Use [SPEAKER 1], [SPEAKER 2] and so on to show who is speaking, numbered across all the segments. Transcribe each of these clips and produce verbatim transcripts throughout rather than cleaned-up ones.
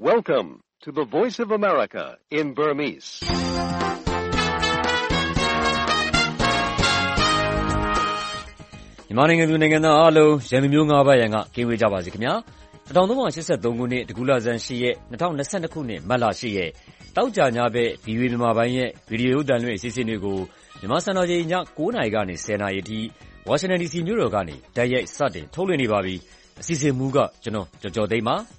[SPEAKER 1] Welcome to the Voice of America in Burmese.
[SPEAKER 2] ။မြန်မာနိုင်ငံသူနိုင်ငံသားအားလုံးရန်သူမျိုးငါးပါးရန်ကကင်းဝေးကြပါစေခင်ဗျာ။တစ်ထောင်သုံးရာရှစ်ဆယ့်သုံးခုနှစ်တကူလဆန်း၈ရက်၂၀၂၂ခုနှစ်မတ်လ၈ရက်တောက်ကြညဘက် ဗီအိုအေ မြန်မာပိုင်းရဲ့ဗီဒီယိုတန်လွှင့်အစီအစဉ်တွေကိုမြန်မာစံတော်ချိန်ည၉နာရီကနေ၁၀နာရီအထိဝါရှင်တန်ဒီစီမြို့တော်ကနေတိုက်ရိုက်စတင်ထုတ်လွှင့်နေပါပြီ။အစီအစဉ်မူကကျွန်တော်ကျော်ကျော်သိန်းပါ။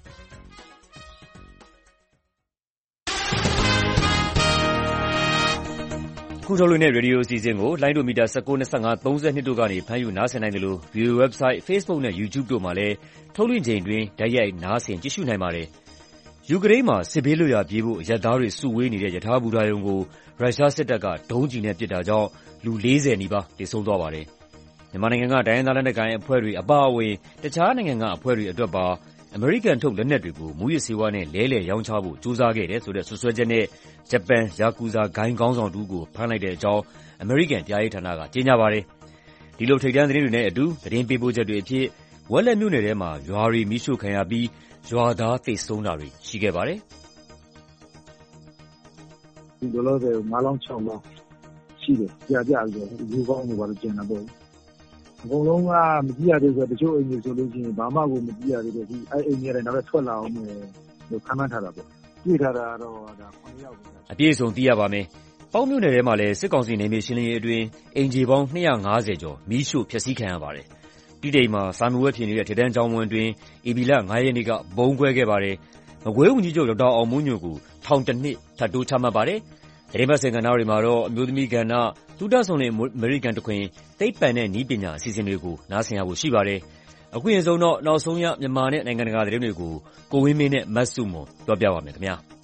[SPEAKER 2] ခုထုတ်လွှင့်တဲ့ရေဒီယိုအစီအစဉ်ကိုလိုင်းဒိုမီတာ၁၉၊၂၅၊၃၂တို့ကနေဖမ်းယူနားဆင်နိုင်တယ်လို့ ဗီအိုအေ website, Facebook နဲ့ YouTube တို့မှာလည်းထုတ်လွှင့်ချိန်တွင်တိုက်ရိုက်နားဆင်ကြည့်ရှုနိုင်ပါတယ်။ယူကရိန်းမှာစစ်ဘေးလွတ်ရာပြေးဖို့အရပ်သားတွေစုဝေးနေတဲ့ရထားဘူတာရုံကိုရုရှားစစ်တပ်ကဒုံးကျည်နဲ့ပစ်တာကြောင့်လူလေးဆယ်နီးပါးသေဆုံးသွားပါတယ်။မြန်မာနိုင်ငံကတိုင်းရင်းသားလက်နက်ကိုင်အဖွဲ့တွေအပါအဝင်တခြားနိုင်ငံကအဖွဲ့တွေအတွက်ပါအမေရိကန်ထုတ်လက်နက်တွေကိုမူးယစ်ဆေးဝါးနဲ့လဲလှယ်ရောင်းချဖို့ကြိုးစားခဲ့တယ်ဆိုတဲ့စွပ်စွဲချက်နဲ့ဂျပန်ယာကူဇာဂိုဏ်းခေါင်းဆောင်တဦးကိုဖမ်းလိုက်တဲ့အကြောင်းအမေရိကန်တရားရေးဌာနကကြေညာပါတယ်။ဒီလိုထိပ်တန်းသတင်းတွေနဲ့အတူသတင်းပေးပို့ချက်တွေအဖြစ်ဝက်လက်မြို့နယ်ထဲမှာရွာတွေမီးရှို့ခံရပြီးရွာသားသေဆုံးတာတွေရှိခဲ့ပါတယ်
[SPEAKER 3] ။ဒီလိုလေငါးလောင်း၆လောင်းရှိတယ်ကြာကြပြီးတော့ဒီကောင်းတွေပါလို့ကျန်တာပေါ့။အကုန်လုံးကမကြည့်ရသေးဆိုတချို့အိမ်တွေဆိုလို့ရှိရင်ဘာမှကိုမကြည့်ရသေးတဲ့ဒီအဲ့အိမ်တွေလည်းနောက်ထွက်လာအောင်လို့ခန့်မှန်းထားတာပေါ့။ကြည့်ထားတာတော့ဒါခုနှစ်ယောက်ပဲ
[SPEAKER 2] ။အပြည့်အစုံသိရပါမယ်။ပေါက်မြို့နယ်ထဲမှာလည်းစစ်ကောင်စီနေမြေရှင်းလင်းရေးအတွင်းအင်ဂျီပေါင်း၂၅၀ကျော်မီးရှို့ဖျက်ဆီးခံရပါတယ်။တိတိမ်မှာစာမေးပွဲဖြေနေတဲ့ထိပ်တန်းကျောင်းဝင်းအတွင်းဧပြီလ၅ရက်နေ့ကဘုံကွဲခဲ့ပါတယ်။မကွေးဝန်ကြီးချုပ်ဒေါက်တာအောင်မိုးညိုကိုထောင်တစ်နှစ်ထပ်တိုးချမှတ်ပါတယ်။သတင်းပတ်စင်ကဏ္ဍတွေမှာတော့အမျိုးသမီးကဏ္ဍသုတဆုံလင်အမေရိကန်တခွင်သိပ္ပံနဲ့နည်းပညာအစီအစဉ်တွေကိုနားဆင်ရဖို့ရှိပါတယ်။အခုရင်ဆုံးတော့နောက်ဆုံးရမြန်မာနဲ့နိုင်ငံတကာသတင်းတွေကိုကိုဝင်းမင်းနဲ့မတ်စုမွန်ပြောပြပါမယ်ခင်ဗျာ။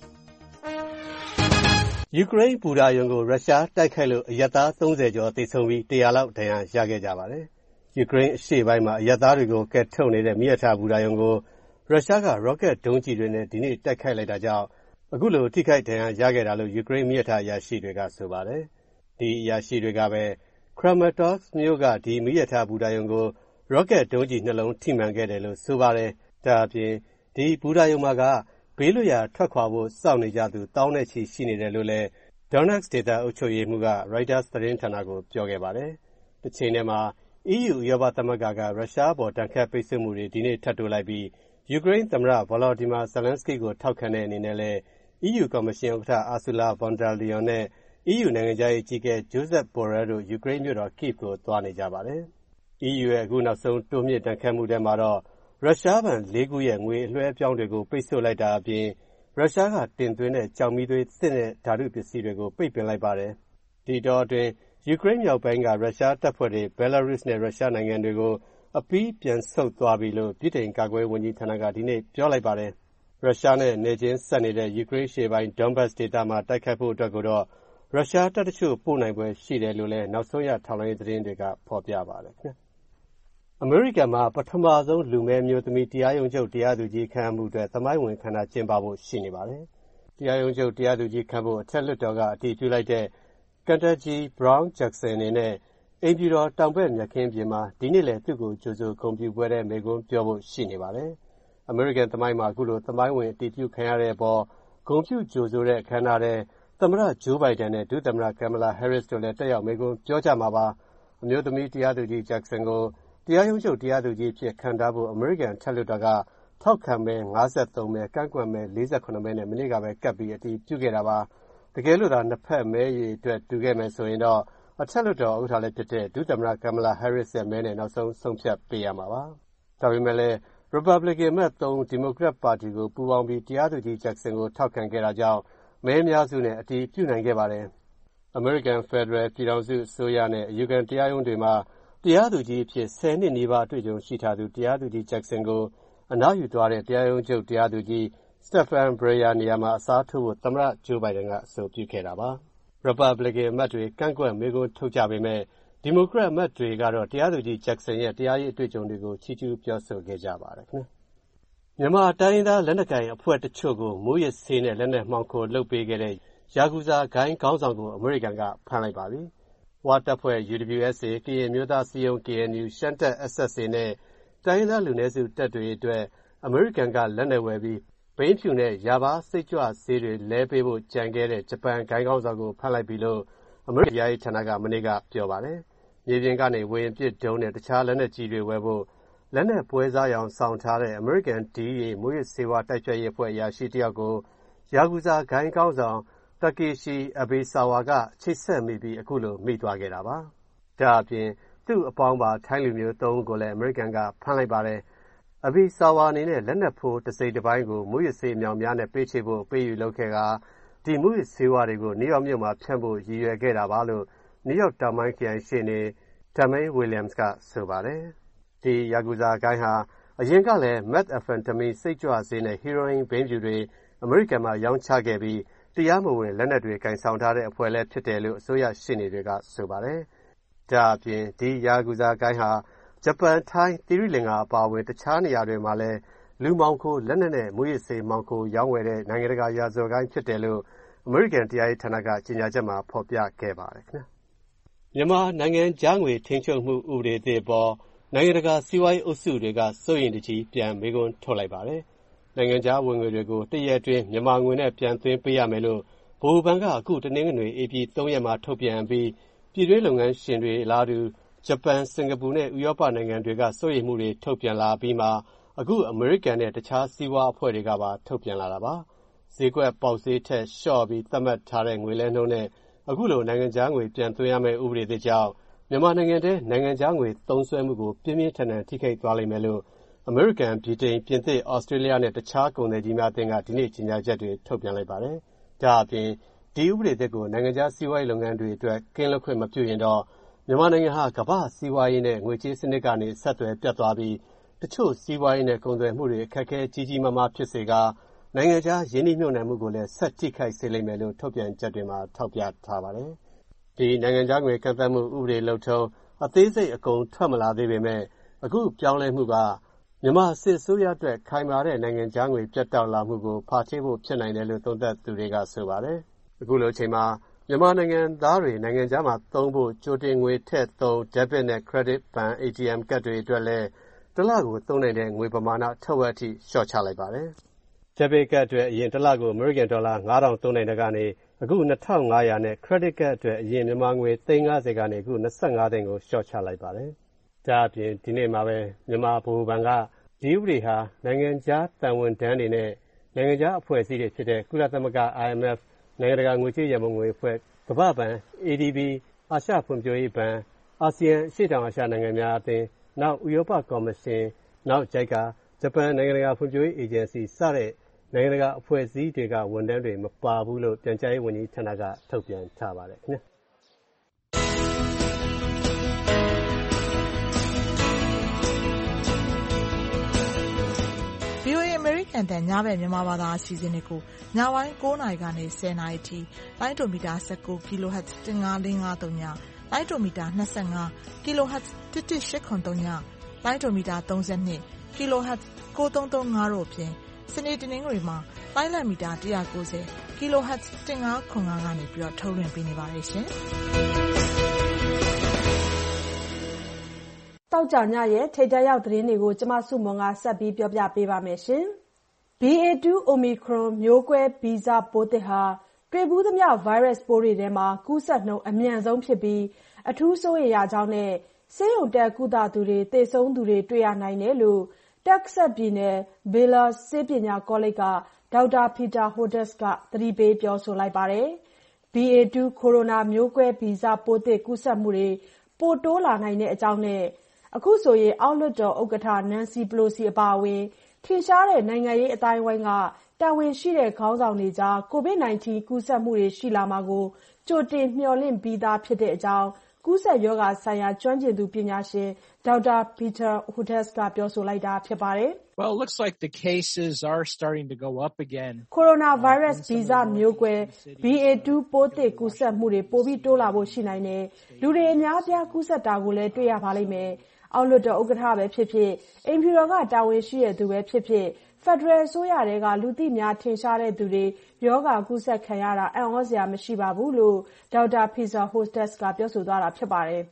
[SPEAKER 4] ယူကရိန်းဘူတာရုံကိုရုရှားတိုက်ခိုက်လို့အရပ်သားသုံးဆယ်ကျော်သေဆုံးပြီးတစ်ရာလောက်ဒဏ်ရာရခဲ့ကြပါတယ်။ယူကရိန်းအရှေ့ပိုင်းမှာအရပ်သားတွေကိုကယ်ထုတ်နေတဲ့မီးရထားဘူတာရုံကိုရုရှားကရော့ကက်ဒုံးကျည်တွေနဲ့ဒီနေ့တိုက်ခိုက်လိုက်တာကြောင့်အခုလိုထိခိုက်ဒဏ်ရာရခဲ့တာလို့ယူကရိန်းမီးရထားအရာရှိတွေကဆိုပါတယ်။ဒီအရာရှိတွေကပဲ Kramatorsk မြို့ကဒီမီးရထားဘူတာရုံကိုရော့ကက်ဒုံးကျည်နှလုံးထိမှန်ခဲ့တယ်လို့ဆိုပါတယ်။ဒါအပြင်ဒီဘူတာရုံမှာကဘေးလွတ်ရာထွက်ခွာဖို့စောင့်နေကြသူတောင်းနဲ့ချီရှိနေတယ်လို့လည်း Donetsk ဒေသအုပ်ချုပ်ရေးမှူးက Reuters သတင်းဌာနကိုပြောခဲ့ပါတယ်။တစ်ချိန်တည်းမှာ အီးယူ ဥရောပသမဂ္ဂကရုရှားအပေါ်ဒဏ်ခတ်ပိတ်ဆို့မှုတွေဒီနေ့ထပ်တိုးလိုက်ပြီးယူကရိန်းသမ္မတ Volodymyr Zelensky ကိုထောက်ခံတဲ့အနေနဲ့လည်း အီးယူကော်မရှင်ဥက္ကဋ္ဌ Ursula von der Leyen နဲ့ အီးယူနိုင်ငံခြားရေးအကြီးအကဲ Josep Borrell တို့ယူကရိန်းမြို့တော် Kyiv ကိုသွားနေကြပါတယ်။ အီးယူရဲ့အခုနောက်ဆုံးတိုးမြင့်ဒဏ်ခတ်မှုထဲမှာတော့ရုရှားဘဏ်လေးခုရဲ့ငွေအလွှဲအပြောင်းတွေကိုပိတ်ဆို့လိုက်တာအပြင်ရုရှားကတင်သွင်းတဲ့ကျောက်မီးသွေးသင့်တဲ့ဓာတုပစ္စည်းတွေကိုပိတ်ပင်လိုက်ပါတယ်။ဒီတော့အတွင်းယူကရိန်းမြောက်ပိုင်းကရုရှားတပ်ဖွဲ့တွေဘဲလာရုစ်နဲ့ရုရှားနိုင်ငံတွေကိုအပြီးပြန်ဆုတ်သွားပြီလို့ဗြိတိန်ကာကွယ်ရေးဝန်ကြီးဌာနကဒီနေ့ပြောလိုက်ပါတယ်။ရုရှားနဲ့နယ်ချင်းဆက်နေတဲ့ယူကရိန်းရှေ့ပိုင်း Donbas ဒေသမှာတိုက်ခိုက်ဖို့အတွက်ကိုတော့ရုရှားတပ်တချို့ပို့နိုင်ပွဲရှိတယ်လို့လည်းနောက်ဆုံးရထောက်လှမ်းရေးသတင်းတွေကဖော်ပြပါတယ်ခင်ဗျာ။အမေရိကန်မှာပထမဆုံးလူမည်းမျိုးသမီးတရားရုံးချုပ်တရားသူကြီးခန့်အမှုအတွက်သမိုင်းဝင်ခမ်းနားကျင်းပဖို့ရှိနေပါတယ်။တရားရုံးချုပ်တရားသူကြီးခန့်ဖို့အထက်လွှတ်တော်ကအတည်ပြုလိုက်တဲ့ Ketanji Brown Jackson အနေနဲ့အိမ်ဖြူတော်တောင်ဘက်မြက်ခင်းပြင်မှာဒီနေ့လည်းသူ့ကိုကြိုဆိုဂုဏ်ပြုပွဲတဲ့မိန့်ခွန်းပြောဖို့ရှိနေပါတယ်။အမေရိကန်သမိုင်းမှာအခုလိုသမိုင်းဝင်အတည်ပြုခံရတဲ့အပေါ်ဂုဏ်ပြုကြိုဆိုတဲ့အခမ်းအနားတဲ့သမ္မတဂျိုးဘိုင်ဒန်နဲ့ဒုသမ္မတကမ်မလာဟဲရစ်တို့လည်းတက်ရောက်မိန့်ခွန်းပြောကြမှာပါ။အမျိုးသမီးတရားသူကြီး Jackson ကိုတရားရုံးချုပ်တရားသူကြီးဖြစ်ခန့်ထားဖို့အမေရိကန်ထက်လွှတ်တော်ကထောက်ခံမဲ၅၃မဲကန့်ကွက်မဲ၄၇မဲနဲ့မနေ့ကပဲကပ်ပြီးအတည်ပြုခဲ့တာပါတကယ်လို့သာနှစ်ဖက်မဲရေအတွက်တူခဲ့မယ်ဆိုရင်တော့အထက်လွှတ်တော်ဥက္ကဋ္ဌလည်းဖြစ်တဲ့ဒုသမ္မတကမ်မလာဟဲရစ်ရဲ့မဲနဲ့နောက်ဆုံးဆုံးဖြတ်ပေးရမှာပါဒါပေမဲ့လည်း Republican အမတ်သုံး Democrat ပါတီကိုပူးပေါင်းပြီးတရားသူကြီး Jackson ကိုထောက်ခံခဲ့တာကြောင့်မဲအများစုနဲ့အတည်ပြုနိုင်ခဲ့ပါတယ်အမေရိကန်ဖက်ဒရယ်ပြည်ထောင်စုအစိုးရနဲ့အယူခံတရားရုံးတွေမှာတရားသူကြီးအဖြစ်ဆယ်နှစ်နီးပါးအတွေ့အကြုံရှိထားသူတရားသူကြီး Jackson ကိုအနားယူသွားတဲ့တရားရုံးချုပ်တရားသူကြီး Stephen Breyer နေရာမှာအစားထိုးဖို့သမ္မတဂျိုးဘိုင်ဒန်ကအဆိုပြုခဲ့တာပါ။ Republican အမတ်တွေကန့်ကွက်မေးခွန်းထုတ်ကြပေမဲ့ Democrat အမတ်တွေကတော့တရားသူကြီး Jackson ရဲ့တရားရေးအတွေ့အကြုံတွေကိုချီးကျူးပြောဆိုခဲ့ကြပါတယ်ခင်ဗျာ။မြန်မာတိုင်းရင်းသားလက်နက်ကိုင်အဖွဲ့တချို့ကိုမူးယစ်ဆေးနဲ့လက်နက်မှောင်ခိုလုပ်ပေးခဲ့တဲ့ယာကူဇာဂိုဏ်းခေါင်းဆောင်ကိုအမေရိကန်ကဖမ်းလိုက်ပါပြီ။ဝတပ်ဖွဲ့ ယူ ဒဗလျူ အက်စ် အေ ကရင်မျိုးသားအစည်းအရုံး ကေအန်ယူ ရှမ်းတပ် အက်စ် အက်စ် အေ နဲ့တိုင်းရင်းသားလူနည်းစုတပ်တွေအတွက်အမေရိကန်ကလက်နက်ဝယ်ပြီးဘိန်းဖြူနဲ့ယာဘာစိတ်ကြွဆေးတွေလဲပေးဖို့ကြံခဲ့တဲ့ဂျပန်ဂိုင်းကောင်းဆောင်ကိုဖမ်းလိုက်ပြီလို့အမေရိကန်တရားရေးဌာနကမနေ့ကပြောပါတယ်။မြေပြင်ကနေဝေဟင်ပစ်ဒုံးနဲ့တခြားလက်နက်ကြီးတွေဝယ်ဖို့လက်နက်ပွဲစားရောင်ဆောင်ထားတဲ့အမေရိကန် D E A မူရစ်ဆေးဝါးတိုက်ဖျက်ရေးအဖွဲ့အရာရှိတယောက်ကိုယာကူဇာဂိုင်းကောင်းဆောင်တာကေရှီအဘေဆာဝါကချိတ်ဆက်မိပြီးအခုလိုမိသွားခဲ့တာပါ။ဒါအပြင်သူ့အပေါင်းပါထိုင်းလူမျိုးသုံးဦးကိုလည်းအမေရိကန်ကဖမ်းလိုက်ပါတယ်။အဘေဆာဝါအနေနဲ့လက်နက်ဖိုးတစ်စိတ်တစ်ပိုင်းကိုမူရစ်ဆေးအမြောက်များနဲ့ပေးချေဖို့ပေးယူလုပ်ခဲ့ကဒီမူရစ်ဆေးဝါးတွေကိုနယူးယောက်မြို့မှာဖြန့်ဖို့ရည်ရွယ်ခဲ့တာပါလို့နယူးယောက်တောင်ပိုင်းခရိုင်ရှေ့နေTammy Williams ကဆိုပါတယ်။ဒီယာကူဇာဂိုင်းဟာအရင်ကလည်း methamphetamine စိတ်ကြွဆေးနဲ့ heroin ဘိန်းဖြူတွေအမေရိကန်မှာရောင်းချခဲ့ပြီးတရားမဝင်လက်နက်တွေကင်ဆောင်ထားတဲ့အဖွဲ့လည်းဖြစ်တယ်လို့အစိုးရရှေ့နေတွေကဆိုပါတယ်။ဒါအပြင်ဒီယာကူဇာဂိုင်းဟာဂျပန်ထိုင်းသီရိလင်္ကာအပါအဝင်တခြားနေရာတွေမှာလည်းလူမှောင်ခိုလက်နက်နဲ့မူရစ်ဆေးမှောင်ခိုရောင်းဝယ်တဲ့နိုင်ငံတကာရာဇဝတ်ဂိုင်းဖြစ်တယ်လို့အမေရိကန်တရားရေးဌာနကကြေညာချက်မှာဖော်ပြခဲ့ပါတယ်ခင်ဗျာမြန်မာနိုင်ငံခြားငွေထိန်းချုပ်မှုဥပဒေသစ်အပေါ်နိုင်ငံတကာစီးပွားရေးအုပ်စုတွေကစိုးရိမ်တကြီးပြန်မေးခွန်းထုတ်လိုက်ပါတယ်။နိုင်ငံခြားဝင်ငွေတွေကိုတရက်အတွင်းမြန်မာငွေနဲ့ပြန်သွင်းပေးရမယ်လို့ဗဟိုဘဏ်ကအခုတနင်္ဂနွေဧပြီသုံးရက်မှာထုတ်ပြန်ပြီးပြည်တွင်းလုပ်ငန်းရှင်တွေအလားတူဂျပန်၊စင်ကာပူနဲ့ဥရောပနိုင်ငံတွေကစိုးရိမ်မှုတွေထုတ်ပြန်လာပြီးမှအခုအမေရိကန်နဲ့တခြားစီးပွားအဖွဲ့တွေကပါထုတ်ပြန်လာတာပါ။ဈေးကွက်ပေါက်ဈေးထက်လျှော့ပြီးသတ်မှတ်ထားတဲ့ငွေလဲနှုန်းနဲ့အခုလိုနိုင်ငံခြားငွေပြန်သွင်းရမယ့်ဥပဒေသစ်ကြောင့်မြန်မာနိုင်ငံထဲနိုင်ငံခြားငွေသုံးစွဲမှုကိုပြင်းပြင်းထန်ထန်ထိခိုက်သွားလိမ့်မယ်လို့အမေရိကန်၊ဗြိတိန်၊ပြင်သစ်၊ဩစတြေးလျနဲ့တခြားကုန်သည်ကြီးများအသင်းကဒီနေ့ကြေညာချက်တွေထုတ်ပြန်လိုက်ပါတယ်။ဒါအပြင်ဒီဥပဒေသစ်ကိုနိုင်ငံခြားစီးပွားရေးလုပ်ငန်းတွေအတွက်ကင်းလွတ်ခွင့်မပြုရင်တော့မြန်မာနိုင်ငံဟာကမ္ဘာ့စီးပွားရေးနဲ့ငွေကြေးစနစ်ကနေဆက်သွယ်ပြတ်သွားပြီးတချို့စီးပွားရေးနဲ့ကုန်သွယ်မှုတွေအခက်အခဲကြီးကြီးမားမားဖြစ်စေကာနိုင်ငံခြားရင်းနှီးမြှုပ်နှံမှုကိုလည်းဆက်ထိခိုက်စေလိမ့်မယ်လို့ထုတ်ပြန်ချက်တွေမှာထောက်ပြထားပါတယ်။ဒီနိုင်ငံခြားငွေကန့်သတ်မှုဥပဒေလုပ်ထုံးအသေးစိတ်အကုန်ထွက်မလာသေးပေမဲ့အခုပြောင်းလဲမှုကမြန်မာစစ်အစိုးရအတွက်ခိုင်မာတဲ့နိုင်ငံခြားငွေပြတ်တောက်လာမှုကိုဖာထေးဖို့ဖြစ်နိုင်တယ်လို့သုံးသပ်သူတွေကဆိုပါတယ်။အခုလိုအချိန်မှာမြန်မာနိုင်ငံသားတွေနိုင်ငံခြားမှာသုံးဖို့ကြိုတင်ငွေထည့်သုံး debit နဲ့ credit ဘဏ် A T M ကတ်တွေအတွက်လည်းတစ်လကိုသုံးနိုင်တဲ့ငွေပမာဏထက်ဝက်အထိလျှော့ချလိုက်ပါတယ်။ debit ကတ်အတွက်အရင်တစ်လကိုအမေရိကန်ဒေါ်လာငါးထောင်သုံးနိုင်တဲ့ကနေအခုနှစ်ထောင်ငါးရာနဲ့ credit ကတ်အတွက်အရင်မြန်မာငွေသိန်းငါးဆယ်ကနေအခု၂၅သိန်းကိုလျှော့ချလိုက်ပါတယ်။ဒါအပြင်ဒီနေ့မှာပဲမြန်မာဗဟိုဘဏ်ကဒီဥပဒေဟာနိုင်ငံခြားသံဝန်ထမ်းတွေနဲ့နိုင်ငံခြားအဖွဲ့အစည်းတွေဖြစ်တဲ့ကုလသမဂ္ဂ I M F နိုင်ငံတကာငွေကြေးရန်ပုံငွေအဖွဲ့ကမ္ဘာ့ဘဏ် A D B အာရှဖွံ့ဖြိုးရေးဘဏ်အာဆီယံအရှေ့တောင်အာရှနိုင်ငံများအသင်းနောက်ဥရောပကော်မရှင်နောက် JICA ဂျပန်နိုင်ငံတကာဖွံ့ဖြိုးရေးအေဂျင်စီစတဲ့နိုင်ငံတကာအဖွဲ့အစည်းတွေကဝန်ထမ်းတွေမပါဘူးလို့ပြန်ကြားရေးဝန်ကြီးဌာနကထုတ်ပြန်ထားပါတယ်ခင်ဗျာ
[SPEAKER 5] ဗွီအိုအေအမေရိကန်တန်ညဘက်မြန်မာဘာသာအစီအစဉ်တွေကိုညပိုင်း၉နာရီကနေ၁၀နာရီထိလိုင်းဒိုမီတာ၁၉ kHz ၁၅၄၅၃ညလိုင်းဒိုမီတာ၂၅ kHz ၁၁၈၇၃ညလိုင်းဒိုမီတာ၃၂ kHz ၉၃၃၅တို့အပြင်စနေတနင်္ဂနွေမှာလိုင်းလံမီတာ၁၉၀ kHz ၁၅၇၅ကနေပြီးတော့ထုတ်လွှင့်ပေးနေပါတယ်ရှင်
[SPEAKER 6] တောက်ကြညရဲ့ထိပ်တန်းရောက်သတင်းတွေကိုကျမစုမွန်ကဆက်ပြီးပြောပြပေးပါမယ်ရှင်။ B A two Omicron မျိုးကွဲဗီဇပိုးသစ်ဟာတွေ့ဘူးသမျှဗိုင်းရပ်စ်ပိုးတွေထဲမှာကူးစက်နှုန်းအမြန်ဆုံးဖြစ်ပြီးအထူးစိုးရိမ်ရကြောင်းနဲ့ဆေးရုံတက်ကုသသူတွေသေဆုံးသူတွေတွေ့ရနိုင်တယ်လို့တက်ဆက်ပြည်နယ် Baylor ဆေးပညာကောလိပ်ကဒေါက်တာပီတာဟိုဒက်စ်ကသတိပေးပြောဆိုလိုက်ပါတယ်။ B A two ကိုရိုနာမျိုးကွဲဗီဇပိုးသစ်ကူးစက်မှုတွေပိုတိုးလာနိုင်တဲ့အကြောင်းနဲ့အခုဆိုရင်အောက်လွှတ်တော်ဥက္ကဋ္ဌနန်စီပလိုစီအပါအဝင်ထင်ရှားတဲ့နိုင်ငံရေးအသိုင်းအဝိုင်းကတာဝန်ရှိတဲ့ခေါင်းဆောင်တွေကြား ကိုဗစ် ၁၉ ကူးစက်မှုတွေရှိလာမှာကိုကြိုတင်မျှော်လင့်ပြီးသားဖြစ်တဲ့အကြောင်းကူးစက်ရောဂါဆိုင်ရာကျွမ်းကျင်သူပညာရှင်ဒေါက်တာပီတာဟိုဒက်စ်ကပြောဆိုလိုက်တာဖြစ်ပါတယ်။
[SPEAKER 7] Well, it looks like the cases are starting to go up again.
[SPEAKER 6] Coronavirus ဗီဇမျိုးကွဲ B A two ပိုးသစ်ကူးစက်မှုတွေပိုပြီးတိုးလာဖို့ရှိနိုင်တယ်။လူတွေအများအပြားကူးစက်တာကိုလည်းတွေ့ရပါလိမ့်မယ်။အောက်လွှတ်တော်ဥက္ကဋ္ဌပဲဖြစ်ဖြစ်အိမ်ဖြူတော်ကတာဝန်ရှိတဲ့သူပဲဖြစ်ဖြစ်ဖက်ဒရယ်အစိုးရတွေကလူသိများထင်ရှားတဲ့သူတွေယောဂကူးစက်ခံရတာအံ့ဩစရာမရှိပါဘူးလို့ဒေါက်တာပီတာဟိုဒက်စ်ကပြောဆိုသွားတာဖြစ်ပါတယ်။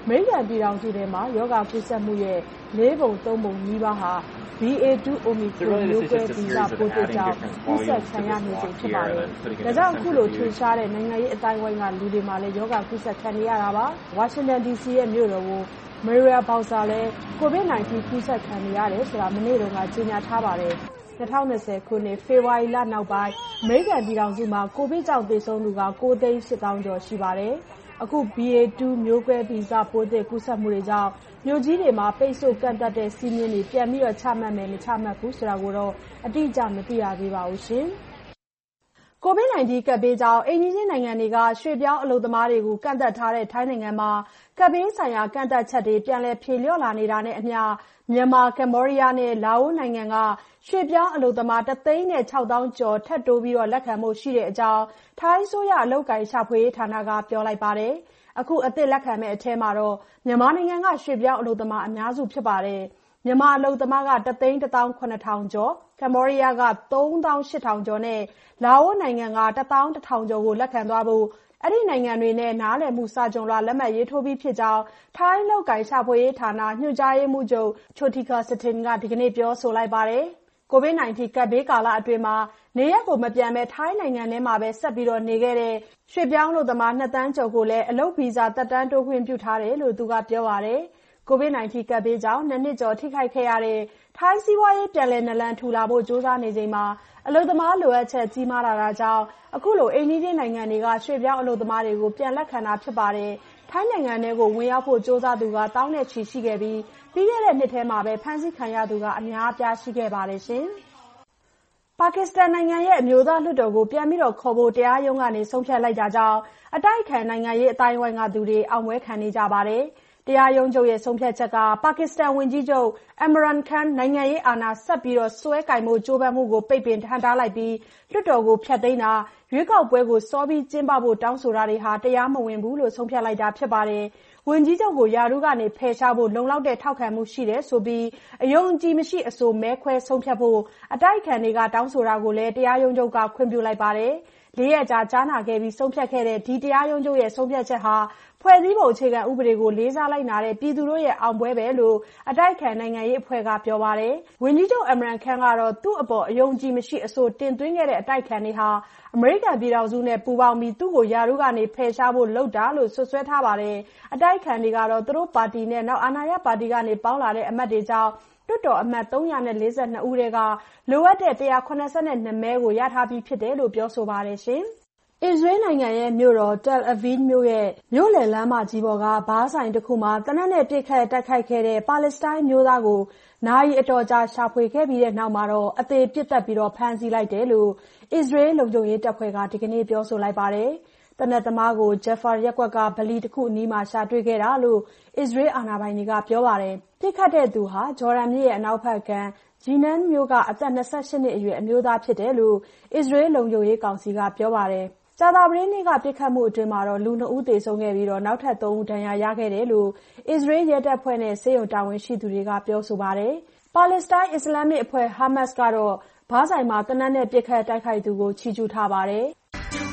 [SPEAKER 6] အမေရိကန်ပြည်ထောင်စုထဲမှာရောဂါကူးစက်မှုရဲ့လေးပုံသုံးပုံနီးပါးဟာ B A two Omicron မျိုးကွဲဗီဇပိုးသစ်ကြောင့်ကူးစက်ခံရနေချိန်ဖြစ်ပါတယ်။ဒါကြောင့်အခုလိုထင်ရှားတဲ့နိုင်ငံရေးအတိုင်းအဝိုင်းကလူတွေမှာလည်းရောဂါကူးစက်ခံနေရတာပါ။ဝါရှင်တန် ဒီစီ ရဲ့မြို့တော်ဝန် Muriel Bowser လည်း ကိုဗစ်-၁၉ ကူးစက်ခံနေရတယ်ဆိုတာမနေ့တုန်းကကြေညာထားပါတယ်။၂၀၂၀ ခုနှစ်ဖေဖော်ဝါရီလနောက်ပိုင်းအမေရိကန်ပြည်ထောင်စုမှာကိုဗစ်ကြောင့်သေဆုံးသူကကိုးသိန်းရှစ်သောင်းကျော်ရှိပါတယ်။အခု B A two မျိုးကွဲဗီဇပိုးသစ်ကူးစက်မှုတွေကြောင့်မြို့ကြီးတွေမှာပိတ်ဆို့ကန့်သတ်တဲ့စည်းမျဉ်းတွေပြန်ပြီးချမှတ်မယ်မချမှတ်ဘူးဆိုတာကိုတော့အတိအကျမသိရသေးပါဘူးရှင်။ကိုဗစ်-၁၉ ကပ်ဘေးကြောင့်အိမ်နီးချင်းနိုင်ငံတွေကရွှေ့ပြောင်းအလုပ်သမားတွေကိုကန့်သတ်ထားတဲ့ထိုင်းနိုင်ငံမှာကပ်ဘေးဆိုင်ရာကန့်သတ်ချက်တွေပြန်လည်ဖြေလျော့လာနေတာနဲ့အမျှမြန်မာ၊ကမ္ဘောဒီးယားနဲ့လာအိုနိုင်ငံကရွှေ့ပြောင်းအလုပ်သမားတစ်သိန်းခြောက်သောင်းကျော်ထပ်တိုးပြီးလက်ခံဖို့ရှိတဲ့အကြောင်းထိုင်းအစိုးရအလုပ်အကိုင်ရှာဖွေရေးဌာနကပြောလိုက်ပါတယ်။အခုအသစ်လက်ခံမယ့်အထဲမှာတော့မြန်မာနိုင်ငံကရွှေ့ပြောင်းအလုပ်သမားအများစုဖြစ်ပါတယ်။မြန်မာအလုပ်သမားကတစ်သိန်းတစ်သောင်းခုနှစ်ထောင်ကျော်၊ကမ္ဘောဒီးယားကသုံးသောင်းရှစ်ထောင်ကျော်နဲ့လာအိုနိုင်ငံကတစ်သောင်းတစ်ထောင်ကျော်ကိုလက်ခံသွားဖို့အဲဒီနိုင်ငံတွေနဲ့နားလည်မှုစာချွန်လွှာလက်မှတ်ရေးထိုးပြီးဖြစ်ကြောင်းထိုင်းအလုပ်အကိုင်ရှာဖွေရေးဌာနညွှန်ကြားရေးမှူးချုပ် Chotika Sittin ကဒီကနေ့ပြောဆိုလိုက်ပါတယ်။ကိုဗစ်-၁၉ ကပ်ဘေးကာလအတွင်းမှာနေရပ်ကိုမပြန်ဘဲထိုင်းနိုင်ငံထဲမှာပဲဆက်ပြီးနေခဲ့တဲ့ရွှေ့ပြောင်းအလုပ်သမားနှစ်သန်းကျော်ကိုလည်းအလုပ်ဗီဇာသက်တမ်းတိုးခွင့်ပြုထားတယ်လို့သူကပြောပါတယ်။ကိုဗစ်-၁၉ ကပ်ဘေးကြောင့်နှစ်နှစ်ကျော်ထိခိုက်ခဲ့ရတဲ့ထိုင်းစီးပွားရေးပြန်လည်နာလန်ထူလာဖို့ကြိုးစားနေချိန်မှာအလုပ်သမားလိုအပ်ချက်ကြီးမားလာတာကြောင့်အခုလိုအိမ်နီးချင်းနိုင်ငံတွေကရွှေ့ပြောင်းအလုပ်သမားတွေကိုပြန်လက်ခံတာဖြစ်ပါတယ်။ထိုင်းနိုင်ငံထဲကိုဝင်ရောက်ဖို့ကြိုးစားသူကသောင်းနဲ့ချီရှိခဲ့ပြီးပြီးခဲ့တဲ့နှစ်ထဲမှာပဲဖမ်းဆီးခံရသူကအများအပြားရှိခဲ့ပါတယ်ရှင်။ပါကစ္စတန်နိုင်ငံရဲ့အမျိုးသားလွှတ်တော်ကိုပြန်ပြီးခေါ်ဖို့တရားရုံးကနေဆုံးဖြတ်လိုက်တာကြောင့်အတိုက်အခံနိုင်ငံရေးအသိုင်းအဝိုင်းကသူတွေအောင်ပွဲခံနေကြပါတယ်။တရားရုံးချုပ်ရဲ့ဆုံးဖြတ်ချက်ကပါကစ္စတန်ဝန်ကြီးချုပ် Imran Khan နိုင်ငံရေးအာဏာဆက်ပြီးစွဲကိုင်ဖို့ကြိုးပမ်းမှုကိုပိတ်ပင်ဟန့်တားလိုက်ပြီးလွှတ်တော်ကိုဖျက်သိမ်းတာ၊ရွေးကောက်ပွဲကိုစောပြီးကျင်းပဖို့တောင်းဆိုတာတွေဟာတရားမဝင်ဘူးလို့ဆုံးဖြတ်လိုက်တာဖြစ်ပါတယ်။ဝန်ကြီးချုပ်ကိုရာထူးကနေဖယ်ရှားဖို့လုံလောက်တဲ့ထောက်ခံမှုရှိတယ်ဆိုပြီးအယုံအကြည်မရှိအဆိုမဲခွဲဆုံးဖြတ်ဖို့အတိုက်အခံတွေကတောင်းဆိုတာကိုလည်းတရားရုံးချုပ်ကခွင့်ပြုလိုက်ပါတယ်။လေးရက်ကြာကြားနာခဲ့ပြီးဆုံးဖြတ်ခဲ့တဲ့ဒီတရားရုံးချုပ်ရဲ့ဆုံးဖြတ်ချက်ဟာဖွဲ့စည်းပုံအခြေခံဥပဒေကိုလေးစားလိုက်နာတဲ့ပြည်သူတို့ရဲ့အောင်ပွဲပဲလို့အတိုက်အခံနိုင်ငံရေးအဖွဲ့ကပြောပါတယ်။ဝန်ကြီးချုပ် Imran Khan ကတော့သူ့အပေါ်အယုံကြည်မရှိအဆိုတင်သွင်းခဲ့တဲ့အတိုက်အခံတွေဟာအမေရိကန်ပြည်ထောင်စုနဲ့ပူးပေါင်းပြီးသူ့ကိုရာထူးကနေဖယ်ရှားဖို့လုပ်တာလို့စွပ်စွဲထားပါတယ်။အတိုက်အခံတွေကတော့သူတို့ပါတီနဲ့နောက်အာဏာရပါတီကနေပေါင်းလာတဲ့အမတ်တွေကြောင့်လွှတ်တော်အမတ်သုံးရာလေးဆယ်နှစ်ဦးထဲကလိုအပ်တဲ့တစ်ရာခုနှစ်နှစ်မဲကိုရထားပြီးဖြစ်တယ်လို့ပြောဆိုပါတယ်ရှင်။အစ္စရေးနိုင်ငံရဲ့မြို့တော် Tel Aviv မြို့ရဲ့မြို့လယ်လမ်းမကြီးပေါ်ကဘားဆိုင်တစ်ခုမှာသေနတ်နဲ့ပစ်ခတ်တိုက်ခိုက်ခဲ့တဲ့ပါလက်စတိုင်းအမျိုးသားကိုနာရီအတော်ကြာရှာဖွေခဲ့ပြီးတဲ့နောက်မှာတော့အသေပစ်သတ်ပြီးဖမ်းဆီးလိုက်တယ်လို့အစ္စရေးလုံခြုံရေးတပ်ဖွဲ့ကဒီကနေ့ပြောဆိုလိုက်ပါတယ်။သေနတ်သမားကို Jaffa ရပ်ကွက်ကဗလီတစ်ခုအနီးမှာရှာတွေ့ခဲ့တာလို့အစ္စရေးအာဏာပိုင်တွေကပြောပါတယ်။ပစ်ခတ်တဲ့သူဟာဂျော်ဒန်မြစ်ရဲ့အနောက်ဘက်ကမ်းJenin မြို့ကအသက်၂၈နှစ်အရွယ်အမျိုးသားဖြစ်တယ်လို့အစ္စရေးလုံခြုံရေးကောင်စီကပြောပါတယ်။ကြာသပတေးနေ့ကပစ်ခတ်မှုအတွင်းမှာတော့လူနှစ်ဦးသေဆုံးခဲ့ပြီးနောက်ထပ်သုံးဦးဒဏ်ရာရခဲ့တယ်လို့အစ္စရေးရဲတပ်ဖွဲ့နဲ့ဆေးရုံတာဝန်ရှိသူတွေကပြောဆိုပါတယ်။ပါလက်စတိုင်းအစ္စလာမစ်အဖွဲ့ Hamas ကတော့ဘားဆိုင်မှာသေနတ်နဲ့ပစ်ခတ်တိုက်ခိုက်သူကိုချီးကျူးထားပါတယ်။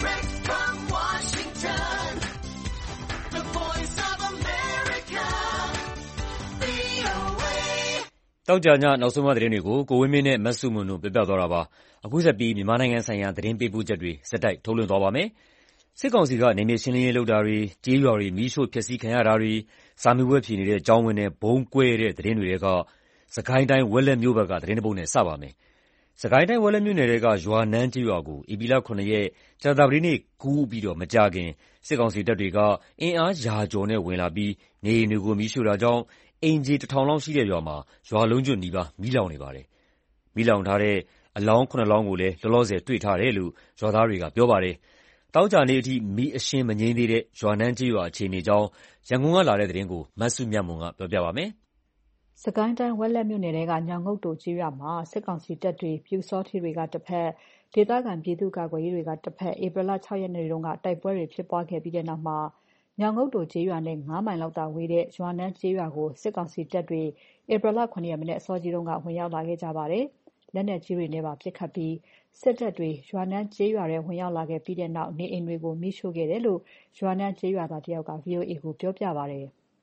[SPEAKER 2] သောကြာညနောက်ဆုံးသတင်းတွေကိုကိုဝင်းမင်းနဲ့မဆုမွန်တို့ပြပြသွားတာပါ။အခုဆက်ပြီးမြန်မာနိုင်ငံဆိုင်ရာသတင်းပေးပို့ချက်တွေဆက်တိုက်ထုတ်လွှင့်သွားပါမယ်။စစ်ကောင်စီကနယ်မြေရှင်းလင်းရေးလုပ်တာတွေ၊ကျေးရွာတွေမီးရှို့ဖျက်ဆီးခံရတာတွေ၊စာမေးပွဲဖြေနေတဲ့ကျောင်းဝင်းထဲဗုံးကွဲတဲ့သတင်းတွေထဲကစစ်ကိုင်းတိုင်းဝက်လက်မြို့ဘက်ကသတင်းတစ်ပုဒ်နဲ့စပါမယ်။စစ်ကိုင်းတိုင်းဝက်လက်မြို့နယ်ထဲကရွာနန်းကျေးရွာကိုဧပြီလခုနှစ်ရက်ကြာသပတေးနေ့ကူးပြီးမကြာခင်စစ်ကောင်စီတပ်တွေကအင်အားရာကျော်နဲ့ဝင်လာပြီးနေအိမ်တွေကိုမီးရှို့တာကြောင့်အိမ်ခြေတစ်ထောင်လောက်ရှိတဲ့ရွာမှာရွာလုံးကျွတ်နီးပါးမီးလောင်နေပါတယ်။မီးလောင်ထားတဲ့အလောင်းခုနှစ်လောင်းကိုလည်းလောလောဆယ်တွေ့ထားတယ်လို့ရွာသားတွေကပြောပါတယ်။သောကြာနေ့အထိမီးအရှင်းမငြိမ်းသေးတဲ့ရွာနန်းကျေးရွာအခြေအနေအကြောင်းရန်ကုန်ကလာတဲ့သတင်းကိုမဆုမြတ်မွန်ကပြောပြပါမယ်
[SPEAKER 8] ။စစ်ကိုင်းတိုင်းဝက်လက်မြို့နယ်ထဲကညောင်ငုတ်တိုကျေးရွာမှာစစ်ကောင်စီတပ်တွေပြူစောထီတွေကတစ်ဖက်ဒေသခံပြည်သူ့ကာကွယ်ရေးတွေကတစ်ဖက်ဧပြီလ၆ရက်နေ့တုန်းကတိုက်ပွဲတွေဖြစ်ပွားခဲ့ပြီးတဲ့နောက်မှာညောင်ငုတ်တိုကျေးရွာနဲ့ငါးမိုင်လောက်သာဝေးတဲ့ရွာနန်းကျေးရွာကိုစစ်ကောင်စီတပ်တွေဧပြီလခုနှစ်ရက်မနေ့အစောကြီးတုန်းကဝင်ရောက်လာခဲ့ကြပါတယ်။လက်နက်ကြီးတွေနဲ့ပါပစ်ခတ်ပြီးစစ်တပ်တွေရွာနန်းကျေးရွာထဲဝင်ရောက်လာခဲ့ပြီးတဲ့နောက်နေအိမ်တွေကိုမိရှို့ခဲ့တယ်လို့ရွာနန်းကျေးရွာသားတယောက်က ဗွီအိုအေကိုပြောပြပါတယ်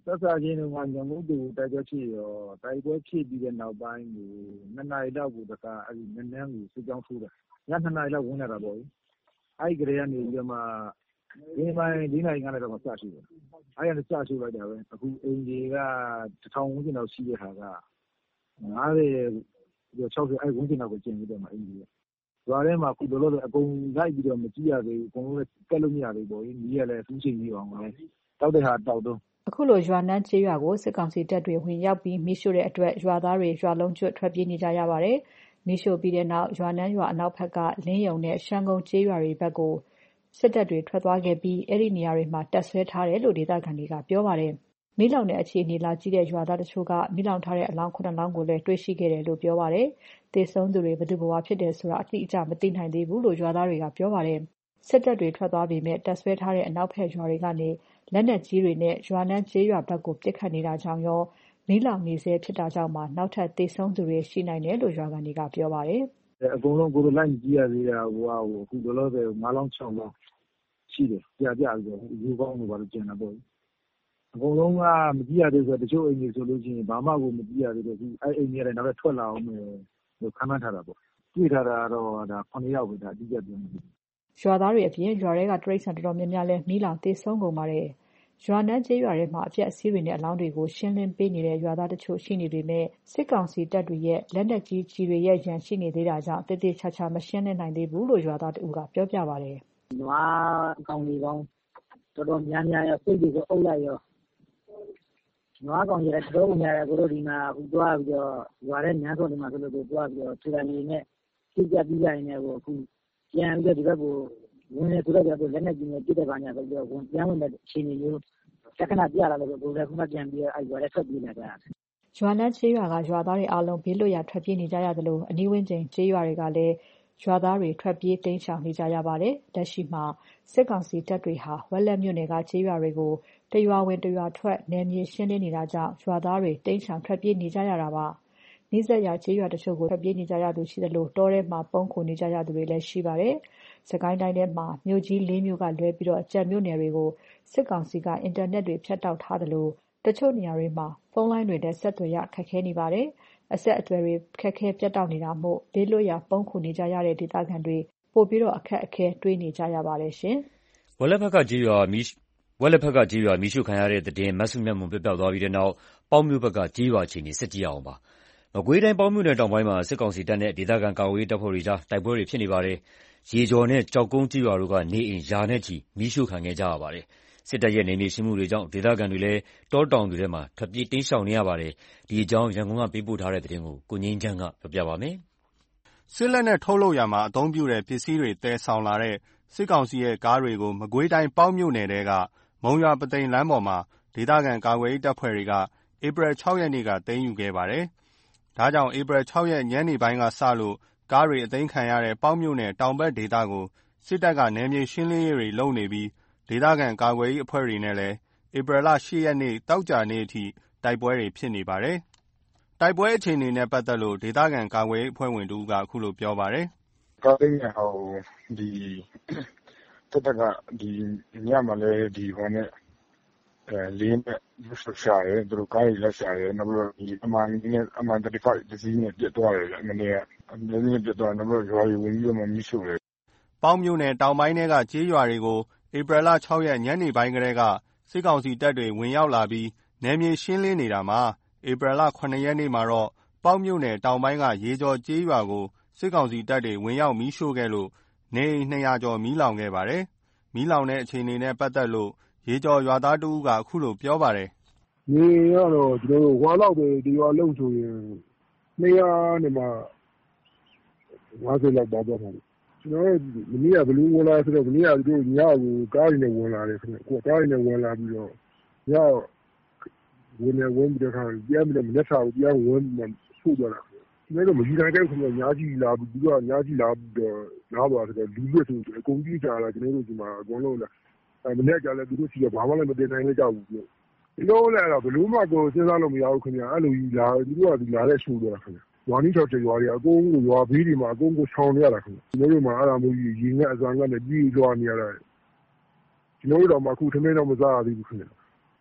[SPEAKER 3] သက်သာချင်းတုန်းကညောင်ကုန်းတူတိုက်ပွဲဖြစ်ရောတိုက်ပွဲဖြစ်ပြီးတဲ့နောက်ပိုင်းကိုနှစ်နာရီလောက်ကိုတခါအဲ့ဒီနန်းနန်းကိုစစ်ကြောင်းထိုးတာညနှစ်နာရီလောက်ဝင်လာတာပေါ့အဲ့ဒီကလေးကနေပြီးတော့မှဒီပိုင်းဒီနိုင်ကနေတော့စရှိတယ်အဲ့ဒါစရှိလိုက်တာပဲအခုအင်ဂျီကတစ်ထောင်ဝန်းကျင်လောက်ရှိတဲ့ဟာကငါးဆယ်၆၀အဲ့ဝန်းကျင်လောက်ကိုကျင်ပြီးတော့မှအင်ဂျီကရွာထဲမှာခုလောလောဆယ်အကုန်လိုက်ပြီးတော့မကြည့်ရသေးဘူးအကုန်လုံးလည်းကက်လို့မရသေးဘူးပေါ့ကြီးကြီးကလည်းသူ့ချိန်ကြီးအောင်လည်းတောက်တဲ့ဟာတောက်တော့
[SPEAKER 8] အခုလိုရွာနန်းကျေးရွာကိုစစ်ကောင်စီတပ်တွေဝင်ရောက်ပြီးမိရှို့တဲ့အတွက်ရွာသားတွေရွာလုံးကျွတ်ထွက်ပြေးနေကြရပါတယ်မိရှို့ပြီးတဲ့နောက်ရွာနန်းရွာအနောက်ဘက်ကလင်းယုံနဲ့ရှမ်းကုန်းကျေးရွာတွေဘက်ကိုစစ်တပ်တွေထွက်သွားခဲ့ပြီးအဲ့ဒီနေရာတွေမှာတပ်ဆွဲထားတယ်လို့ဒေသခံတွေကပြောပါတယ်မိလောင်တဲ့အခြေအနေလာကြည့်တဲ့ရွာသားတချို့ကမိလောင်ထားတဲ့အလောင်းခုနှစ်လောင်းကိုလည်းတွေ့ရှိခဲ့တယ်လို့ပြောပါတယ်တေဆုံးသူတွေဘယ်သူဘဝဖြစ်တယ်ဆိုတာအတိအကျမသိနိုင်သေးဘူးလို့ရွာသားတွေကပြောပါတယ်စစ်တပ်တွေထွက်သွားပြီးမြဲတပ်ဆွဲထားတဲ့အနောက်ဘက်ရွာတွေကနေလက်နက်ကြီးတွေနဲ့ရွာနန်းကျေးရွာဘက်ကိုပစ်ခတ်နေတာကြောင့်ရောမိလောင်နေစေဖြစ်တာကြောင့်မှနောက်ထပ်တေဆုံးသူတွေရှိနိုင်တယ်လို့ရွာကန်တွေကပြောပါတယ်
[SPEAKER 3] အကုန်လုံးကိုယ်လိုက်ကြည့်ရသေးတာဟိုဟာဟိုအခုလောလောဆယ်ငါးလောင်း၆လောင်းရှိတယ်ပြပြပြီးတော့ယူကောင်းလို့ပါလို့ကျန်တာပေါ့အကုန်လုံးကမကြည့်ရသေးဆိုတချို့အိမ်ကြီးဆိုလို့ရှိရင်ဘာမှကိုမကြည့်ရသေးတော့ဒီအဲ့အိမ်ကြီးတွေနောက်ထပ်ထွက်လာအောင်မယ်လို့ခန့်မှန်းထားတာပေါ့တွေ့ထားတာတော့ဒါခုနှစ်ယောက်ပဲဒါအတိအကျပြောနေတယ်
[SPEAKER 8] ရွာသားတွေအပြင်ရွာတွေကတရိတ်ဆန်တော်တော်များများလဲမိလောင်တေဆုံးကုန်ပါတယ်ရွာနန်းကျေးရွာထဲမှာအပြက်အစီးတွေနဲ့အလောင်းတွေကိုရှင်းလင်းပေးနေတဲ့ရွာသားတချို့ရှိနေပေမဲ့စစ်ကောင်စီတပ်တွေရဲ့လက်နက်ကြီးကြီးတွေရဲ့ရန်ရှိနေသေးတာကြောင့်တိတိကျကျမရှင်းလင်းနိုင်သေးဘူးလို့ရွာသားတဦးကပြောပြပါတယ်
[SPEAKER 9] ။နွားကောင်တွေကောင်းတော်တော်များများရောစိတ်တွေကိုအုပ်လိုက်ရောနွားကောင်တွေတော်တော်များများကိုတို့ဒီမှာအခုတွားပြီးတော့ရွာထဲညဆုံးဒီမှာဆိုလို့တွားပြီးတော့ခြေတံနေနဲ့ပြပြပြီးလိုက်နေကိုအခုပြန်ပြီးတော့ဒီဘက်ကိုဝင်နေဆိုတော့လက်နဲ့ကြီးနဲ့ပြတဲ့ဘာညာဆိုတော့ဝင်ပြန်ဝင်တဲ့အခြေအနေမျိုးတက္ကနာပြလာလို့ကိုယ်လည်းခုမှပြန်ပြီးအဲ့ရွာထဲထွက်ပြေးလာကြတာ
[SPEAKER 8] ရွာနန်းကျေးရွာကရွာသားတွေအားလုံးဘေးလွတ်ရာထွက်ပြေးနေကြရသလိုအနီးဝန်းကျင်ကျေးရွာတွေကလည်းရွာသားတွေထွက်ပြေးတိမ်းရှောင်နေကြရပါတယ်။လက်ရှိမှာစစ်ကောင်စီတပ်တွေဟာဝက်လက်မြို့နယ်ကကျေးရွာတွေကိုတရွာဝင်တရွာထွက်နယ်မြေရှင်းလင်းနေတာကြောင့်ရွာသားတွေတိမ်းရှောင်ထွက်ပြေးနေကြရတာပါ။နိစ္စရာကျေးရွာတချို့ကိုထွက်ပြေးနေကြရသူရှိသလိုတောထဲမှာပုန်းခိုနေကြရသူတွေလည်းရှိပါတယ်။စကိုင်းတိုင်းထဲမှာမြို့ကြီးလေးမြို့ကလွဲပြီးတော့ကြံမြို့နယ်တွေကိုစစ်ကောင်စီကအင်တာနက်တွေဖြတ်တောက်ထားသလိုတချို့နေရာတွေမှာဖုန်းလိုင်းတွေနဲ့ဆက်သွယ်ရခက်ခဲနေပါတယ်။အဆက်အသွယ်တွေခက်ခဲပြတ်တောက်နေတာမို့ဘေးလွတ်ရာပုန်းခိုနေကြရတဲ့ဒေသခံတွေပို့ပြီးတော့အခက်အခဲတွေ့နေကြရပါတယ်ရှင်
[SPEAKER 2] ။ဝက်လက်ဖက်ကကြေးရွာမီးဝက်လက်ဖက်ကကြေးရွာမီးရှို့ခံရတဲ့တဲ့တင်မဆုမြတ်မွန်ပြတ်ပြောက်သွားပြီးတဲ့နောက်ပေါင်းမြို့ဘက်ကကြေးရွာချင်းကြီးစစ်ကြည့်အောင်ပါ။မကွေးတိုင်းပေါင်းမြို့နယ်တောင်ပိုင်းမှာစစ်ကောင်စီတပ်နဲ့ဒေသခံကာကွယ်ရေးတပ်ဖွဲ့တွေကြားတိုက်ပွဲတွေဖြစ်နေပါတယ်။ရေကျော်နဲ့ကြောက်ကုန်းကြေးရွာတို့ကနေအိမ်ရာနဲ့ချီမီးရှို့ခံခဲ့ကြရပါတယ်။စစ်တပ်ရဲ့နေမြေရှင်းမှုတွေကြောင့်ဒေသခံတွေလည်းတောတောင်တွေထဲမှာထွက်ပြေးတိမ်းရှောင်နေရပါတယ်။ဒီအကြောင်းရန်ကုန်ကပေးပို့ထားတဲ့သတင်းကိုကိုငင်းချမ်းကပြောပြပါမယ်
[SPEAKER 10] ။စစ်လက်နက်ထုတ်လုပ်ရာမှာအသုံးပြုတဲ့ပစ္စည်းတွေတည်ဆောင်လာတဲ့စစ်ကောင်စီရဲ့ကားတွေကိုမကွေးတိုင်းပေါင်းမြို့နယ်တဲကမုံရွာပသိမ်လမ်းပေါ်မှာဒေသခံကာကွယ်ရေးတပ်ဖွဲ့တွေကဧပြီ၆ရက်နေ့ကသိမ်းယူခဲ့ပါတယ်။ဒါကြောင့်ဧပြီ၆ရက်ညနေပိုင်းကစလို့ကားတွေအသိမ်းခံရတဲ့ပေါင်းမြို့နယ်တောင်ဘက်ဒေသကိုစစ်တပ်ကနယ်မြေရှင်းလင်းရေးတွေလုပ်နေပြီးဒေသခံကာကွယ်ရေးအဖွဲ့တွေနဲ့လည်းဧပြီလ၈ရက်နေ့တောက်ကြနေ့အထိတိုက်ပွဲတွေဖြစ်နေပါတယ်။တိုက်ပွဲအခြေအနေနဲ့ပတ်သက်လို့ဒေသခံကာကွယ်ရေးအဖွဲ့ဝင်တဦးကအခုလိုပြောပါတယ်
[SPEAKER 11] ။ကားသိမ်းရအောင်ဒီတက်တကဒီညမှာလည်းဒီဟိုနဲ့အဲလေးနဲ့ဆက်ရှာရဲသူတို့ကားကြီးလက်ရှာရဲနောက်ပြီးဒီအမှန်နဲ့အမှန်သတိဖိုက်ဒီနဲ့ပြတ်သွားတယ်မနေ့ကအမြဲတမ်းပြတ်သွားတယ်နောက်ပြီးရွာကြီးဝင်ပြီးမှမိရှုတယ်
[SPEAKER 10] ။ပေါင်းမြို့နယ်တောင်ပိုင်းထဲကကျေးရွာတွေကိုဧပြီလ၆ရက်ညနေပိုင်းကတည်းကစစ်ကောင်စီတပ်တွေဝင်ရောက်လာပြီးနယ်မြေရှင်းလင်းနေတာမှာဧပြီလခုနှစ်ရက်နေ့မှာတော့ပေါင်းမြို့နယ်တောင်ပိုင်းကရေကျော်ကျေးရွာကိုစစ်ကောင်စီတပ်တွေဝင်ရောက်မီးရှို့ခဲ့လို့နေအိမ်နှစ်ရာကျော်မီးလောင်ခဲ့ပါတယ်။မီးလောင်တဲ့အခြေအနေနဲ့ပတ်သက်လို့ရေကျော်ရွာသားတဦးကအခုလိုပြောပါတယ်
[SPEAKER 3] ။ရေကတော့ကျွန်တော်တို့ဝါလောက်ပဲဒီရွာလုံးဆိုရင်နှစ်ရာနဲ့မှငါးဆယ်လောက်ပါတော့တယ်ကျွန်တော်မနေ့ကဘလူးဝင်လာဆိုတော့မနေ့ကတို့ညကိုကားရင်းနဲ့ဝင်လာတယ်ခင်ဗျကိုကားရင်းနဲ့ဝင်လာပြီးတော့ညဝင်နေဝင်ပြီးတော့ပြန်ပြီးတော့မနေ့ကပြန်ဝင်မှဖူးသွားတာကျွန်တော်တို့မကြီးတိုင်းတဲ့ခင်ဗျညာကြီးလာပြီးတော့ညာကြီးလာပြီးတော့လာပါဆိုတော့လူလွတ်ဆိုအကုန်ကြီးကြလာကျွန်တော်တို့ဒီမှာအကုန်လုံးလာမနေ့ကလည်းသူတို့စီကဘာမှလည်းမတင်နိုင်ကြဘူးပြောဒီလိုလည်းတော့ဘလူးမကိုစဉ်းစားလို့မရဘူးခင်ဗျအဲ့လိုကြီးလာသူတို့ကဒီလာတဲ့ရှူတော့ခင်ဗျရွာနီးချောက်ရွာတွေအကုန်ကိုရွာဘေးတွေမှာအကုန်ကိုဆောင်းရတာခင်ဗျကျွန်တော်တို့မှာအဲ့ဒါမျိုးကြီးရေငတ်အစမ်းကနဲ့ပြီးလွှာနေရတာကျွန်တော်တို့တော့မှအခုထမင်းတော့မစားရသေးဘူးခင်ဗျ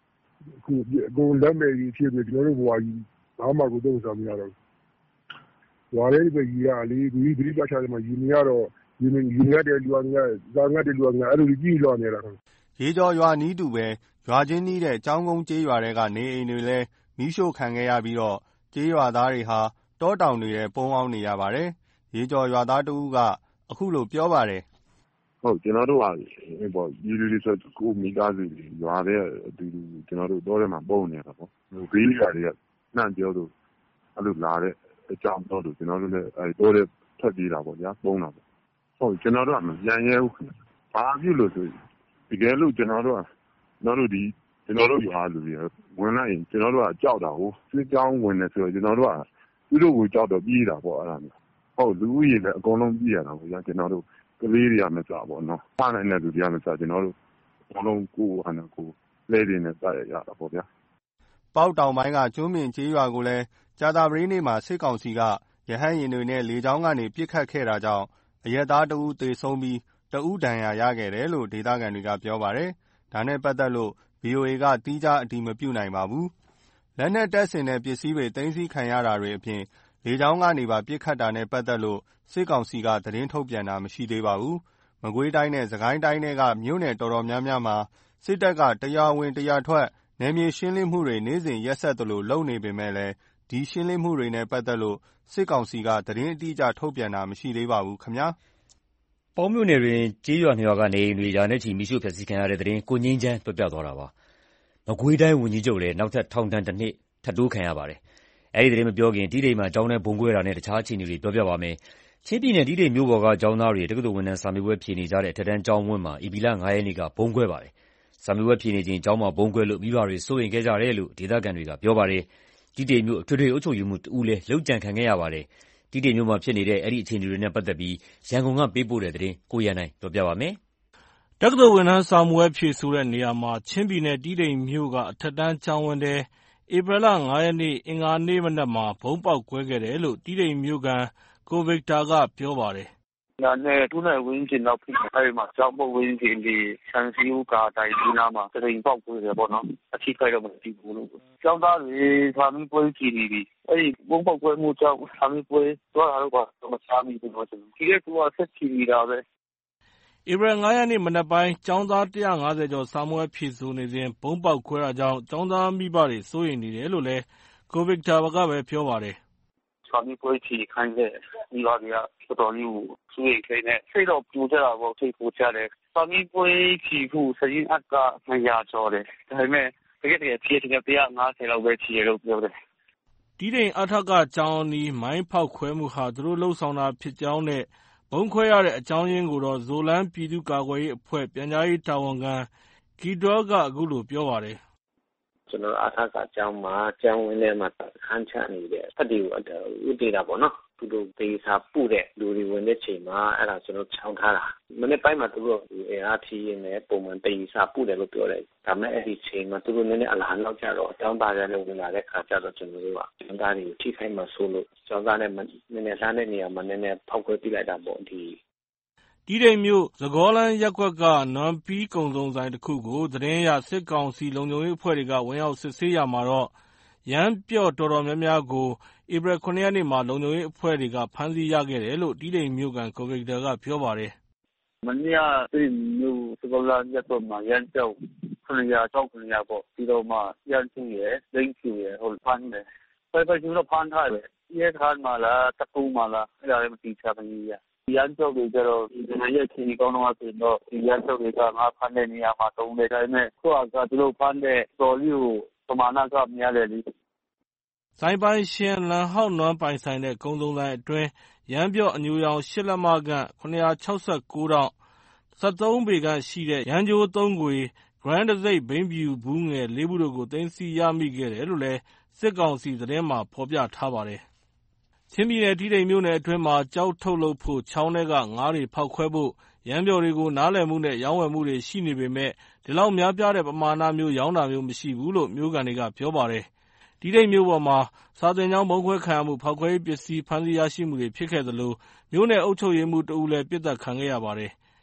[SPEAKER 3] အခုအကုန်လက်မဲ့ကြီးဖြစ်ပြီးကျွန်တော်တို့ဘဝကြီးဘာမှကိုသုံးစားမရတော့ဘူး။ဝါလေးပဲကြီးရလေဒီဒီပြချာတယ်မှာယူနေရတော့ယူနေယူရတဲ့လူအငါဇာငါတဲ့လူအငါအဲ့လိုကြီးလောနေတာ။
[SPEAKER 10] ရေကျော်ရွာနီးတူပဲရွာချင်းနီးတဲ့ကျောင်းကုန်းကျေးရွာတွေကနေအိမ်တွေလည်းမီးရှို့ခံခဲ့ရပြီးတော့ကျေးရွာသားတွေဟာတောတောင်တွေထဲပုန်းအောင်းနေရပါတယ်။ရေကျော်ရွာသားတဦးကအခုလိုပြောပါတယ်
[SPEAKER 12] ။ဟုတ်ကျွန်တော်တို့ကပေါ့ဒီလူတွေဆိုကိုမိသားစုတွေရွာတဲ့အတူတူကျွန်တော်တို့တောထဲမှာပုံနေရတာပေါ့။ဘေးရွာတွေကနှံ့ပြောလို့အဲ့လိုလာတဲ့အကြောင်းတော့ကျွန်တော်တို့လည်းအဲတောထဲထွက်ပြေးတာပေါ့ဗျာပုံတာပေါ့။ဟုတ်ကျွန်တော်တို့ကမပြန်ရဲဘူး။ဘာဖြစ်လို့ဆိုတကယ်လို့ကျွန်တော်တို့ကကျွန်တော်တို့ဒီကျွန်တော်တို့ရွာလူတွေဝင်လိုက်ရင်ကျွန်တော်တို့ကကြောက်တာဟုတ်စစ်ကြောင်းဝင်နေဆိုတော့ကျွန်တော်တို့ကသူတို့ကိုကြောက်တော့ပြေးတာပေါ့အဲ့ဒါမျိုးဟုတ်လူကြီးလည်းအကုန်လုံးပြေးရတာပေါ့ဗျာကျွန်တော်တို့ကလေးတွေကမစပေါ့နော်ဖားနိုင်တဲ့လူတွေကမစကျွန်တော်တို့အကုန်လုံးကိုယ်အနာကိုလဲနေနဲ့စရရတာပေါ့ဗျာ
[SPEAKER 10] ပေါက်တောင်ပိုင်းကကျွန်းမြင့်ကျေးရွာကိုလည်းကြာတာပတေးနေ့မှာစစ်ကောင်စီကရဟန်းရင်တွေနဲ့လေကြောင်းကနေပစ်ခတ်ခဲ့တာကြောင့်အရက်သားတဦးသေဆုံးပြီးတဦးဒဏ်ရာရခဲ့တယ်လို့ဒေသခံတွေကပြောပါတယ်ဒါနဲ့ပတ်သက်လို့ ဗွီအိုအေ ကသီးခြားအတည်မပြုနိုင်ပါဘူး။လက်နက်တပ်ဆင်တဲ့ပစ္စည်းတွေသိမ်းဆည်းခံရတာတွေအပြင်လေကြောင်းကနေပါပစ်ခတ်တာနဲ့ပတ်သက်လို့စစ်ကောင်စီကသတင်းထုတ်ပြန်တာမရှိသေးပါဘူး။မကွေးတိုင်းနဲ့စကိုင်းတိုင်းတွေကမြို့နယ်တော်တော်များများမှာစစ်တပ်ကတရားဝင်တရားထွက်နယ်မြေရှင်းလင်းမှုတွေနေ့စဉ်ရက်ဆက်သလိုလုပ်နေပေမဲ့လည်းဒီရှင်းလင်းမှုတွေနဲ့ပတ်သက်လို့စစ်ကောင်စီကသတင်းအတိအကျထုတ်ပြန်တာမရှိသေးပါဘူးခင်ဗျာ
[SPEAKER 2] ။ပေါင်းမြို့နယ်တွင်ကျေးရွာနှစ်ရွာကနေအိမ်တွေရာနဲ့ချီမီးရှို့ဖျက်ဆီးခံရတဲ့တဲ့တင်ကိုငင်းချမ်းပြပြသွားတာပါ။မကွေးတိုင်းဝန်ကြီးချုပ်လည်းနောက်ထပ်ထောင်ဒဏ်တစ်နှစ်ထပ်တိုးခံရပါတယ်။အဲဒီသတင်းမပြောခင်တီးတိမ်မှာကျောင်းထဲဘုံကွဲတာနဲ့တခြားအခြေအနေတွေပြောပြပါမယ်။ချင်းပြည်နယ်တီးတိမ်မြို့ပေါ်ကကျောင်းသားတွေတက္ကသိုလ်ဝန်ထမ်းစာမေးပွဲဖြေနေကြတဲ့အထက်တန်းကျောင်းဝင်းမှာဧပြီလငါးရက်နေ့ကဘုံကွဲပါတယ်။စာမေးပွဲဖြေနေချိန်ကျောင်းမှာဘုံကွဲလို့မိဘတွေစိုးရိမ်ခဲ့ကြတယ်လို့ဒေသခံတွေကပြောပါတယ်။တီးတိမ်မြို့အထွေထွေအုပ်ချုပ်ရေးမှူးတဦးလည်းလုပ်ကြံခံခဲ့ရပါတယ်။တီးတိမ်မြို့မှာဖြစ်နေတဲ့အဲဒီအခြေအနေတွေနဲ့ပတ်သက်ပြီးရန်ကုန်ကပေးပို့တဲ့သတင်းကိုရန်နိုင်ပြောပြပါမယ်
[SPEAKER 13] ။တက္ကသိုလ်ဝန်ထမ်းစာမေးပွဲဖြေဆိုတဲ့နေရာမှာချင်းပြည်နယ်တီးတိမ်မြို့ကအထက်တန်းကျောင်းဝင်းထဲဧပြီလငါးရက်နေ့အင်္ဂါနေ့မနက်မှာဗုံးပေါက်ကွဲခဲ့တယ်လို့တီးတိမ်မြို့ခံကိုဗစ်တာကပြောပါတယ်
[SPEAKER 14] ။နာနဲ့တူနဲ့ဝင်းကျင်တော့ဖြစ်အဲဒီမှာကျောင်းပုတ်ဝင်းကျင်ဒီဆန်စီဦးကာတိုင်ဒီနာမှာတရင်ပေါက်ကွဲတယ်ပေါ့နော်။အထိခိုက်တော့မရှိဘူးလို့။ကျောင်းသားတွေစာမေးပွဲကြည့်နေပြီ။အဲဒီဘုံပေါက်ကွဲမှုကြောင့်စာမေးပွဲသွားတာတော့မချမိဘူးလို့ကျွန်တော်။ဒီကကူကဆက်ချီနေတာပဲ
[SPEAKER 13] ။ဧပြီငါးရက်နေ့မနက်ပိုင်းကျောင်းသားတစ်ရာငါးဆယ်ကျော်စာမေးပွဲဖြေဆိုနေစဉ်ဗုံးပေါက်ကွဲတာကြောင့်ကျောင်းသားမိဘတွေစိုးရိမ်နေတယ်လို့လည်းကိုဗစ်တာကပဲပြောပါတယ်
[SPEAKER 14] ။စာမေးပွဲဖြေခိုင်းတဲ့မိဘတွေကတော်တော်လေးကိုစိုးရိမ်နေတယ်။စိတ်တော့ပူကြတာပေါ့စိတ်ပူကြတယ်။စာမေးပွဲဖြေဖို့စရင်အကနှစ်ရာကျော်တယ်။ဒါပေမဲ့တကယ်တကယ်ဖြေတဲ့တစ်ရာငါးဆယ်လောက်ပဲဖြေရလို့ပြောတယ်
[SPEAKER 13] ။တီးတိမ်အထက်ကကျောင်းနီးမိုင်းဖောက်ခွဲမှုဟာသူတို့လှုပ်ဆောင်တာဖြစ်ကြောင်းနဲ့ဗုံးခွဲရတဲ့အကြောင်းရင်းကိုတော့ဇိုလန်းပြည်သူ့ကာကွယ်ရေးအဖွဲ့ပြန်ကြားရေးတာဝန်ခံဂီဒေါကအခုလိုပြောပါတယ်
[SPEAKER 15] ။ကျွန်တော်အထက်ကကျောင်းမှာကျောင်းဝင်းထဲမှာခန်းချနေတဲ့ဖက်တီကိုဥတည်တာပေါ့နော်။သူတို့ဒေစာပူတဲ့လူတွေဝင်တဲ့ချိန်မှာအဲ့ဒါကျွန်တော်ချောင်းထားတာ။မနေ့ပိုင်းမှာသူတို့အင်အားဖြည့်ရင်းနဲ့ပုံမှန်ဒေစာပူတယ်လို့ပြောတယ်။ဒါမဲ့အဲ့ဒီချိန်မှာသူတို့နည်းနည်းအလားနောက်ကြတော့အတောင်းပါရလို့ဝင်လာတဲ့ခါကျတော့ကျွန်တော်တို့ကကျောင်းသားတွေကိုထိခိုက်မှဆိုလို့ကျောင်းသားနဲ့နည်းနည်းလှမ်းတဲ့နေရာမှာနည်းနည်းဖောက်ခွဲပြလိုက်တာပေါ့ဒီ
[SPEAKER 13] တီးတိမ်မြို့သကောလန်းရပ်ကွက်ကနွမ်ပီးကုံစုံဆိုင်တစ်ခုကိုသတင်းရစစ်ကောင်စီလုံခြုံရေးအဖွဲ့တွေကဝင်ရောက်စစ်ဆေးရမှာတော့ရမ်းပြော့တော်တော်များများကိုဧပြီခုနှစ်ရက်နေ့မှာလုံခြုံရေးအဖွဲ့တွေကဖမ်းဆီးရခဲ့တယ်လို့တီးတိမ်မြို့ကန်ကိုဗစ်တာကပြောပါတယ်
[SPEAKER 14] ။မနေ့ကတီးမြို့သကောလန်းရပ်ကွက်မှာရမ်းပြော့ခဏရတော့ခဏရပေါ့ပြီးတော့မှရမ်းချင်းရယ်လိမ့်ချူရယ်ဟိုဖမ်းတယ်။ပဲပဲကျတော့ဖမ်းထားတယ်။ရဲခါမှလားတကူမှလားအဲ့ဒါလည်းမသိချပါဘူးရ။ရန်ကျောက်တွေကျတော့ဒီနေ့ရက်ချင်းကောင်းတော့ဆိုတော့ဒီရန်ကျောက်တွေကငါဖမ်းတဲ့နေရာမှာတုံးတယ်ဒါပေမဲ့ကိုကသူတို့ဖမ်းတဲ့တော်လေးကိုပမာဏကများတယ်လေ
[SPEAKER 13] ဆိုင်ပိုင်ရှင်လန်ဟောက်နွမ်းပိုင်ဆိုင်တဲ့ကုန်းစုံဆိုင်အတွင်းရမ်းပြော့အညူရောင်ရှစ်လက်မခန့်ခုနှစ်ရာခြောက်ဆယ်ကိုတောင်စက်သုံးပေခန့်ရှိတဲ့ရန်ကြိုးသုံးခွေ Grand တစိတ်ဘိန်းဖြူဘူးငယ်လေးဘူးတို့ကိုသိမ်းဆည်းရမိခဲ့တယ်လို့လည်းစစ်ကောင်စီသတင်းမှာဖော်ပြထားပါတယ်။ချင်းပြည်နယ်တီးတိမ်မြို့နယ်အတွင်းမှာကျောက်ထုတ်လုပ်ဖို့ချောင်းထဲကငါးတွေဖောက်ခွဲဖို့ရမ်းပြော်တွေကိုနားလည်မှုနဲ့ရောင်းဝယ်မှုတွေရှိနေပေမဲ့ဒီလောက်များပြားတဲ့ပမာဏမျိုးရောင်းတာမျိုးမရှိဘူးလို့မြို့ကန်တွေကပြောပါတယ်။တီးတိမ်မြို့ပေါ်မှာစာသင်ကျောင်းဘုံခွဲခံရမှုဖောက်ခွဲရေးပစ္စည်းဖမ်းဆီးရရှိမှုတွေဖြစ်ခဲ့သလိုမြို့နယ်အုပ်ချုပ်ရေးမှူးတဦးလည်းပြစ်ဒဏ်ခံခဲ့ရပါတယ်။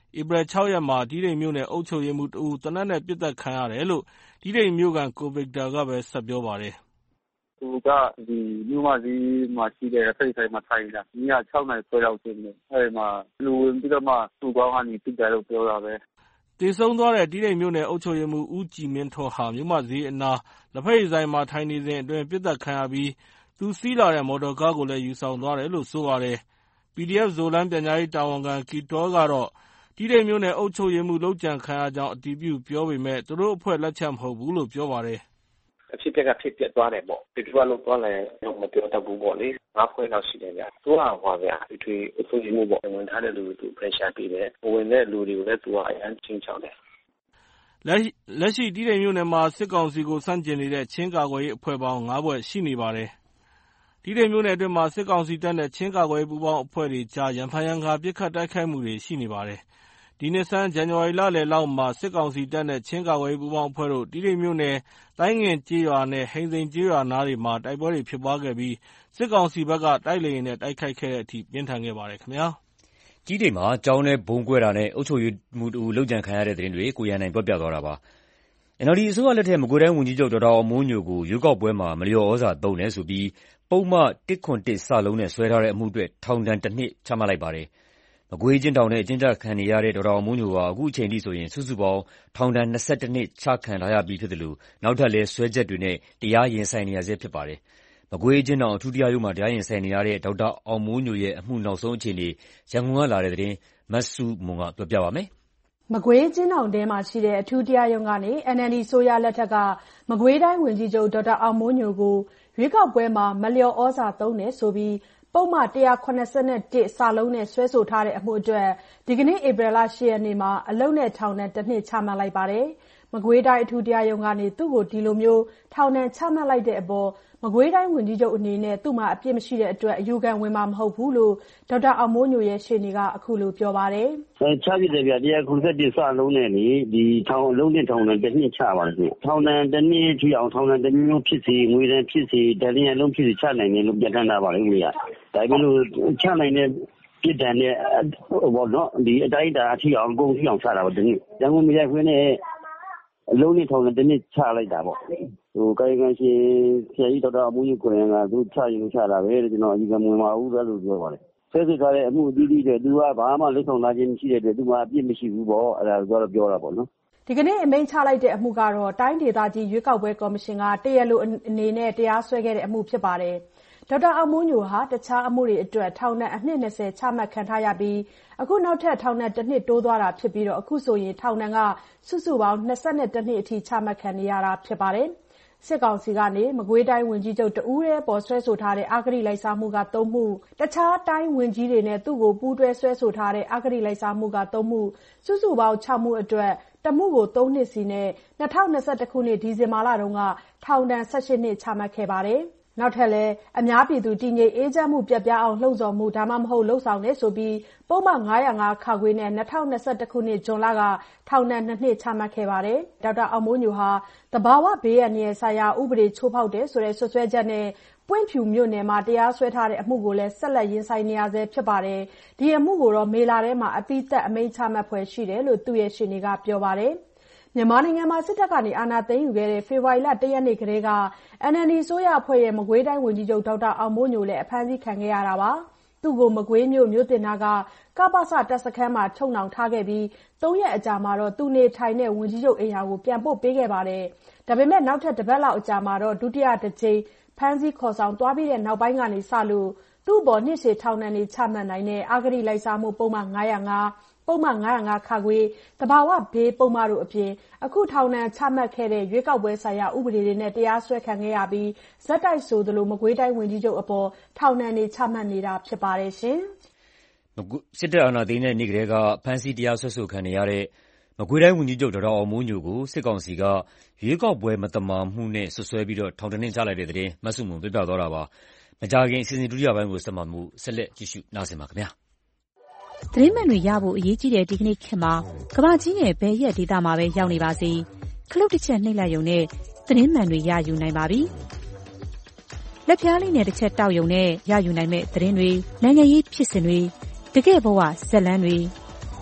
[SPEAKER 13] ဧပြီလ ၆ ရက်မှာတီးတိန်မြို့နယ်အုပ်ချုပ်ရေးမှူးတဦးသေနတ်နဲ့ပစ်သတ်ခံရတယ်လို့တီးတိန်မြို့ခံကိုဗစ်တာကပဲဆက်ပြောပါတယ်
[SPEAKER 14] ။သူကဒီမြို့မကြီးမှာရှိတဲ့ဖိတ်ဆိုင်မှာထိုင်နေတာ။ည၆နာရီခွဲလောက်ရှိနေ။အဲဒီမှာလူဝင်ပြီးတော့မှသူ့ကောင်းကနေပစ်တယ်လို့ပြောတာပဲ
[SPEAKER 13] ။သေဆုံးသွားတဲ့တီးတိန်မြို့နယ်အုပ်ချုပ်ရေးမှူးဦးကြည်မင်းထွန်းဟာမြို့မဈေးအနားလက်ဖက်ရည်ဆိုင်မှာထိုင်နေစဉ်အတွင်းပစ်သတ်ခံရပြီးသူစီးလာတဲ့မော်တော်ကားကိုလည်းယူဆောင်သွားတယ်လို့ဆိုပါတယ်။ ပီဒီအက်ဖ် Zoland ပြန်ကြားရေးတာဝန်ခံကီတောကတော့တီးတိန်မြို့နယ်အုပ်ချုပ်ရေးမှူးလုပ်ကြံခံရကြောင်းအတည်ပြုပြောပေမယ့်သူတို့အဖွဲ့လက်ချက်မဟုတ်ဘူးလို့ပြောပါတယ်
[SPEAKER 15] ။အဖြစ်အပျက်ကဖြစ်ပျက်သွားတယ်ပေါ့။ဘယ်သူကလုပ်သွားလဲတော့မပြောတတ်ဘူးပေါ့လေ။ငါးဖွဲ့လောက်ရှိတယ်ဗျ။သူကဟောဗျာအထွေအုပ်ချုပ်ရေးမှူးပေါ့။ဝင်ထားတဲ့လူတွေသူ pressure ပေးတယ်။ဝင်တဲ့လူတွေကိုလည်းသူကအရန်ချင်းချောင်းတယ်
[SPEAKER 13] ။လက်ရှိတီးတိန်မြို့နယ်မှာစစ်ကောင်စီကိုဆန့်ကျင်နေတဲ့ချင်းကာကွယ်ရေးအဖွဲ့ပေါင်းငါးဖွဲ့ရှိနေပါတယ်။တီးတိန်မြို့နယ်အတွင်းမှာစစ်ကောင်စီတပ်နဲ့ချင်းကာကွယ်ရေးပူးပေါင်းအဖွဲ့တွေကြားရံဖန်ရံခါပစ်ခတ်တိုက်ခိုက်မှုတွေရှိနေပါတယ်။ဒီနှစ်ဆန်းဇန်နဝါရီလလယ်လောက်မှာစစ်ကောင်စီတပ်နဲ့ချင်းကာကွယ်ရေးပူးပေါင်းအဖွဲ့တို့တီးတိန်မြို့နယ်တိုင်းငင်ကျေးရွာနဲ့ဟိန်စိန်ကျေးရွာနားတွေမှာတိုက်ပွဲတွေဖြစ်ပွားခဲ့ပြီးစစ်ကောင်စီဘက်ကတိုက်လေယာဉ်နဲ့တိုက်ခိုက်ခဲ့တဲ့အထိပြင်းထန်ခဲ့ပါတယ်ခင်ဗျာ
[SPEAKER 2] ။တီးတိန်မှာကျောင်းထဲဗုံးကွဲတာနဲ့အုပ်ချုပ်ရေးမှူးတဦးလုပ်ကြံခံရတဲ့သတင်းတွေကိုရန်နိုင်ပြောပြသွားတာပါ။ အန်အယ်လ်ဒီအစိုးရလက်ထက်မကွေးတိုင်းဝန်ကြီးချုပ်ဒေါက်တာအောင်မိုးညိုကိုရွေးကောက်ပွဲမှာမလျော်ဩဇာသုံးတယ်ဆိုပြီးပုဒ်မ၁၇၁နဲ့စွဲထားတဲ့အမှုအတွက်ထောင်ဒဏ်တနှစ်ချမှတ်လိုက်ပါတယ်။မကွေးအကျဉ်းထောင်ထဲအကျဉ်းကျခံနေရတဲ့ဒေါက်တာအောင်မိုးညိုဟာအခုချိန်ထိဆိုရင်စုစုပေါင်းထောင်ဒဏ်၂၁နှစ်ချခံထားရပြီးဖြစ်သလိုနောက်ထပ်လည်းစွဲချက်တွေနဲ့တရားရင်ဆိုင်နေရဆဲဖြစ်ပါတယ်။မကွေးအကျဉ်းထောင်အထူးတရားရုံးမှာတရားရင်ဆိုင်နေရတဲ့ဒေါက်တာအောင်မိုးညိုရဲ့အမှုနောက်ဆုံးအခြေအနေရန်ကုန်ကလာတဲ့သတင်းမစုမွန်ကပြောပြပါမယ်
[SPEAKER 6] ။မကွေးအကျဉ်းထောင်ထဲမှာရှိတဲ့အထူးတရားရုံးကနေ အန်အယ်လ်ဒီအစိုးရလက်ထက်ကမကွေးတိုင်းဝန်ကြီးချုပ်ဒေါက်တာအောင်မိုးညိုကိုရွေးကောက်ပွဲမှာမလျော်ဩဇာသုံးတယ်ဆိုပြီးပုဒ်မ၁၇၁နဲ့စွဲဆိုထားတဲ့အမှုအတွက်ဒီကနေ့ဧပြီလ၈ရက်နေ့မှာအလုပ်နဲ့ထောင်ဒဏ်တနှစ်ချမှတ်လိုက်ပါတယ်။မကွေးတိုင်းအထူးတရားရုံးကနေသူ့ကိုဒီလိုမျိုးထောင်ဒဏ်ချမှတ်လိုက်တဲ့အပေါ်မကွေးတိုင်းဝန်ကြီးချုပ်အနေနဲ့သူ့မှာအပြစ်မရှိတဲ့အတွက်အယူခံဝင်မှာမဟုတ်ဘူးလို့ဒေါက်တာအောင်မိုးညိုရဲ့ရှေ့နေကအခုလိုပြောပါတယ်
[SPEAKER 16] ။ချဖြစ်တယ်ဗျ၁၇၁စလုံးနဲ့လေဒီထောင်အလုံးနဲ့ထောင်ဒဏ်တစ်နှစ်ချပါတယ်ခင်ဗျ။ထောင်ဒဏ်တစ်နှစ်ထိအောင်ထောင်ဒဏ်တစ်မျိုးဖြစ်စေငွေဒဏ်ဖြစ်စေဒဏ်ရလုံးဖြစ်စေချနိုင်တယ်လို့ပြဋ္ဌာန်းထားပါတယ်ခင်ဗျ။ဒါပေမဲ့လို့ချနိုင်တဲ့ပြစ်ဒဏ်နဲ့ဘောနော်ဒီအတိုင်းအတာအထိအောင်အကုန်ထိအောင်ချတာပါဒီနေ့ရန်ကုန်မြို့ခွင်းနဲ့အလုံးနဲ့ထောင်ဒဏ်တစ်နှစ်ချလိုက်တာပေါ့ဟိုကာယကံရှင်ဆရာကြီးဒေါက်တာအမိုးကြီးကိုရင်ကသူချရင်ချတာပဲကျွန်တော်အကြီးကမဝင်ပါဘူးလို့ပြောပါတယ်ဆဲဆဲထားတဲ့အမှုအသီးသီးတွေသူကဘာမှလက်ဆောင်လာခြင်းမရှိတဲ့အတွက်သူကအပြစ်မရှိဘူးပေါ့အဲ့ဒါကတော့ပြောတာပေါ့နော်
[SPEAKER 6] ဒီကနေ့အမိန့်ချလိုက်တဲ့အမှုကတော့တိုင်းဒေသကြီးရွေးကောက်ပွဲကော်မရှင်ကတရားလိုအနေနဲ့တရားစွဲခဲ့တဲ့အမှုဖြစ်ပါတယ်ဒေါက်တာအောင်မိုးညိုဟာတခြားအမှုတွေအတွက်ထောင်ဒဏ်အနှစ်၂၀ချမှတ်ခံထားရပြီးအခုနောက်ထပ်ထောင်ဒဏ်တစ်နှစ်တိုးသွားတာဖြစ်ပြီးတော့အခုဆိုရင်ထောင်ဒဏ်ကစုစုပေါင်း၂၁နှစ်အထိချမှတ်ခံနေရတာဖြစ်ပါတယ်စစ်ကောင်စီကနေမကွေးတိုင်းဝန်ကြီးချုပ်တဦးတည်းပေါ်ဆွဲဆိုထားတဲ့အဂတိလိုက်စားမှုက၃မှုတခြားတိုင်းဝန်ကြီးတွေနဲ့သူ့ကိုပူးတွဲဆွဲဆိုထားတဲ့အဂတိလိုက်စားမှုက၃မှုစုစုပေါင်း၆မှုအတွက်တမှုကို၃နှစ်စီနဲ့၂၀၂၁ခုနှစ်ဒီဇင်ဘာလတုန်းကထောင်ဒဏ်၁၈နှစ်ချမှတ်ခဲ့ပါတယ်နောက်ထပ်လည်းအများပြည်သူတည်ငြိမ်အေးချမ်းမှုပြတ်ပြားအောင်လှုံ့ဆော်မှုဒါမှမဟုတ်လှုံ့ဆော်နေဆိုပြီးပုဒ်မ၅၀၅ခခွေနဲ့၂၀၂၁ခုနှစ်ဇွန်လကထောင်ဒဏ်၂နှစ်ချမှတ်ခဲ့ပါတယ်ဒေါက်တာအောင်မိုးညိုဟာတဘာဝဘေးအန္တရာယ်ဆိုင်ရာဥပဒေချိုးဖောက်တယ်ဆိုတဲ့ဆွဆွဲချက်နဲ့ပွင့်ဖြူမြို့နယ်မှာတရားစွဲထားတဲ့အမှုကိုလည်းဆက်လက်ရင်ဆိုင်နေရဆဲဖြစ်ပါတယ်ဒီအမှုကိုတော့မေလထဲမှာအပိသက်အမိန့်ချမှတ်ဖွယ်ရှိတယ်လို့သူ့ရဲ့ရှေ့နေကပြောပါတယ်မြန်မာနိုင်ငံမှာစစ်တပ်ကနေအာဏာသိမ်းယူခဲ့တဲ့ဖေဖော်ဝါရီလ၁ရက်နေ့ကတည်းက အန်အယ်လ်ဒီ အစိုးရအဖွဲ့ရဲ့မကွေးတိုင်းဝန်ကြီးချုပ်ဒေါက်တာအောင်မိုးညိုလည်းအဖမ်းဆီးခံခဲ့ရတာပါ။သူ့ကိုမကွေးမြို့မြို့တင်နာကကပစတပ်စခန်းမှာချုပ်နှောင်ထားခဲ့ပြီး၃ရက်အကြာမှာတော့သူနေထိုင်တဲ့ဝန်ကြီးချုပ်အိမ်ယာကိုပြန်ပို့ပေးခဲ့ပါတယ်။ဒါပေမဲ့နောက်ထပ်တစ်ပတ်လောက်အကြာမှာတော့ဒုတိယတစ်ကြိမ်ဖမ်းဆီးခေါ်ဆောင်သွားပြီးတဲ့နောက်ပိုင်းကနေစလို့သူ့အပေါ်နှစ်ရှည်ထောင်ဒဏ်တွေချမှတ်နိုင်တဲ့အဂတိလိုက်စားမှုပုံမှန်၅၀၅ပုဒ်မ၅၀၅ခခွေတဘာဝဘေးပုံမှန်တို့အပြင်အခုထောင်ဒဏ်ချမှတ်ခဲ့တဲ့ရွေးကောက်ပွဲဆိုင်ရာဥပဒေတွေနဲ့တရားစွဲခံခဲ့ရပြီးဇက်တိုက်ဆိုသလိုမကွေးတိုင်းဝန်ကြီးချုပ်အပေါ်ထောင်ဒဏ်တွေချမှတ်နေတာဖြစ်ပါတယ်ရှင်
[SPEAKER 2] ။စစ်တပ်အာဏာသိမ်းတဲ့နေ့ကတည်းကဖမ်းဆီးတရားစွဲဆိုခံနေရတဲ့မကွေးတိုင်းဝန်ကြီးချုပ်ဒေါက်တာအောင်မိုးညိုကိုစစ်ကောင်စီကရွေးကောက်ပွဲမသမာမှုနဲ့ဆွဆွဲပြီးတော့ထောင်ဒဏ်နဲ့ချလိုက်တဲ့တဲ့မဆုမွန်ပြပြသွားတာပါ။မကြခင်အစီအစဉ်ဒုတိယပိုင်းကိုဆက်မှမှုဆက်လက်ကြည့်ရှုနားဆင်ပါခင်ဗျာ။
[SPEAKER 17] သတင်းမှန်တွေရဖို့အရေးကြီးတဲ့ဒီကနေ့ခေတ်မှာကမ္ဘာကြီးနဲ့ဘယ်ရက်ဒေသမှာပဲရောက်နေပါစေခလုတ်တစ်ချက်နှိပ်လိုက်ရုံနဲ့သတင်းမှန်တွေရယူနိုင်ပါပြီ။လက်ဖြားလေးနဲ့တစ်ချက်တောက်ရုံနဲ့ရယူနိုင်မဲ့သတင်းတွေနိုင်ငံရေးဖြစ်စဉ်တွေတကယ့်ဘဝဇက်လန်းတွေ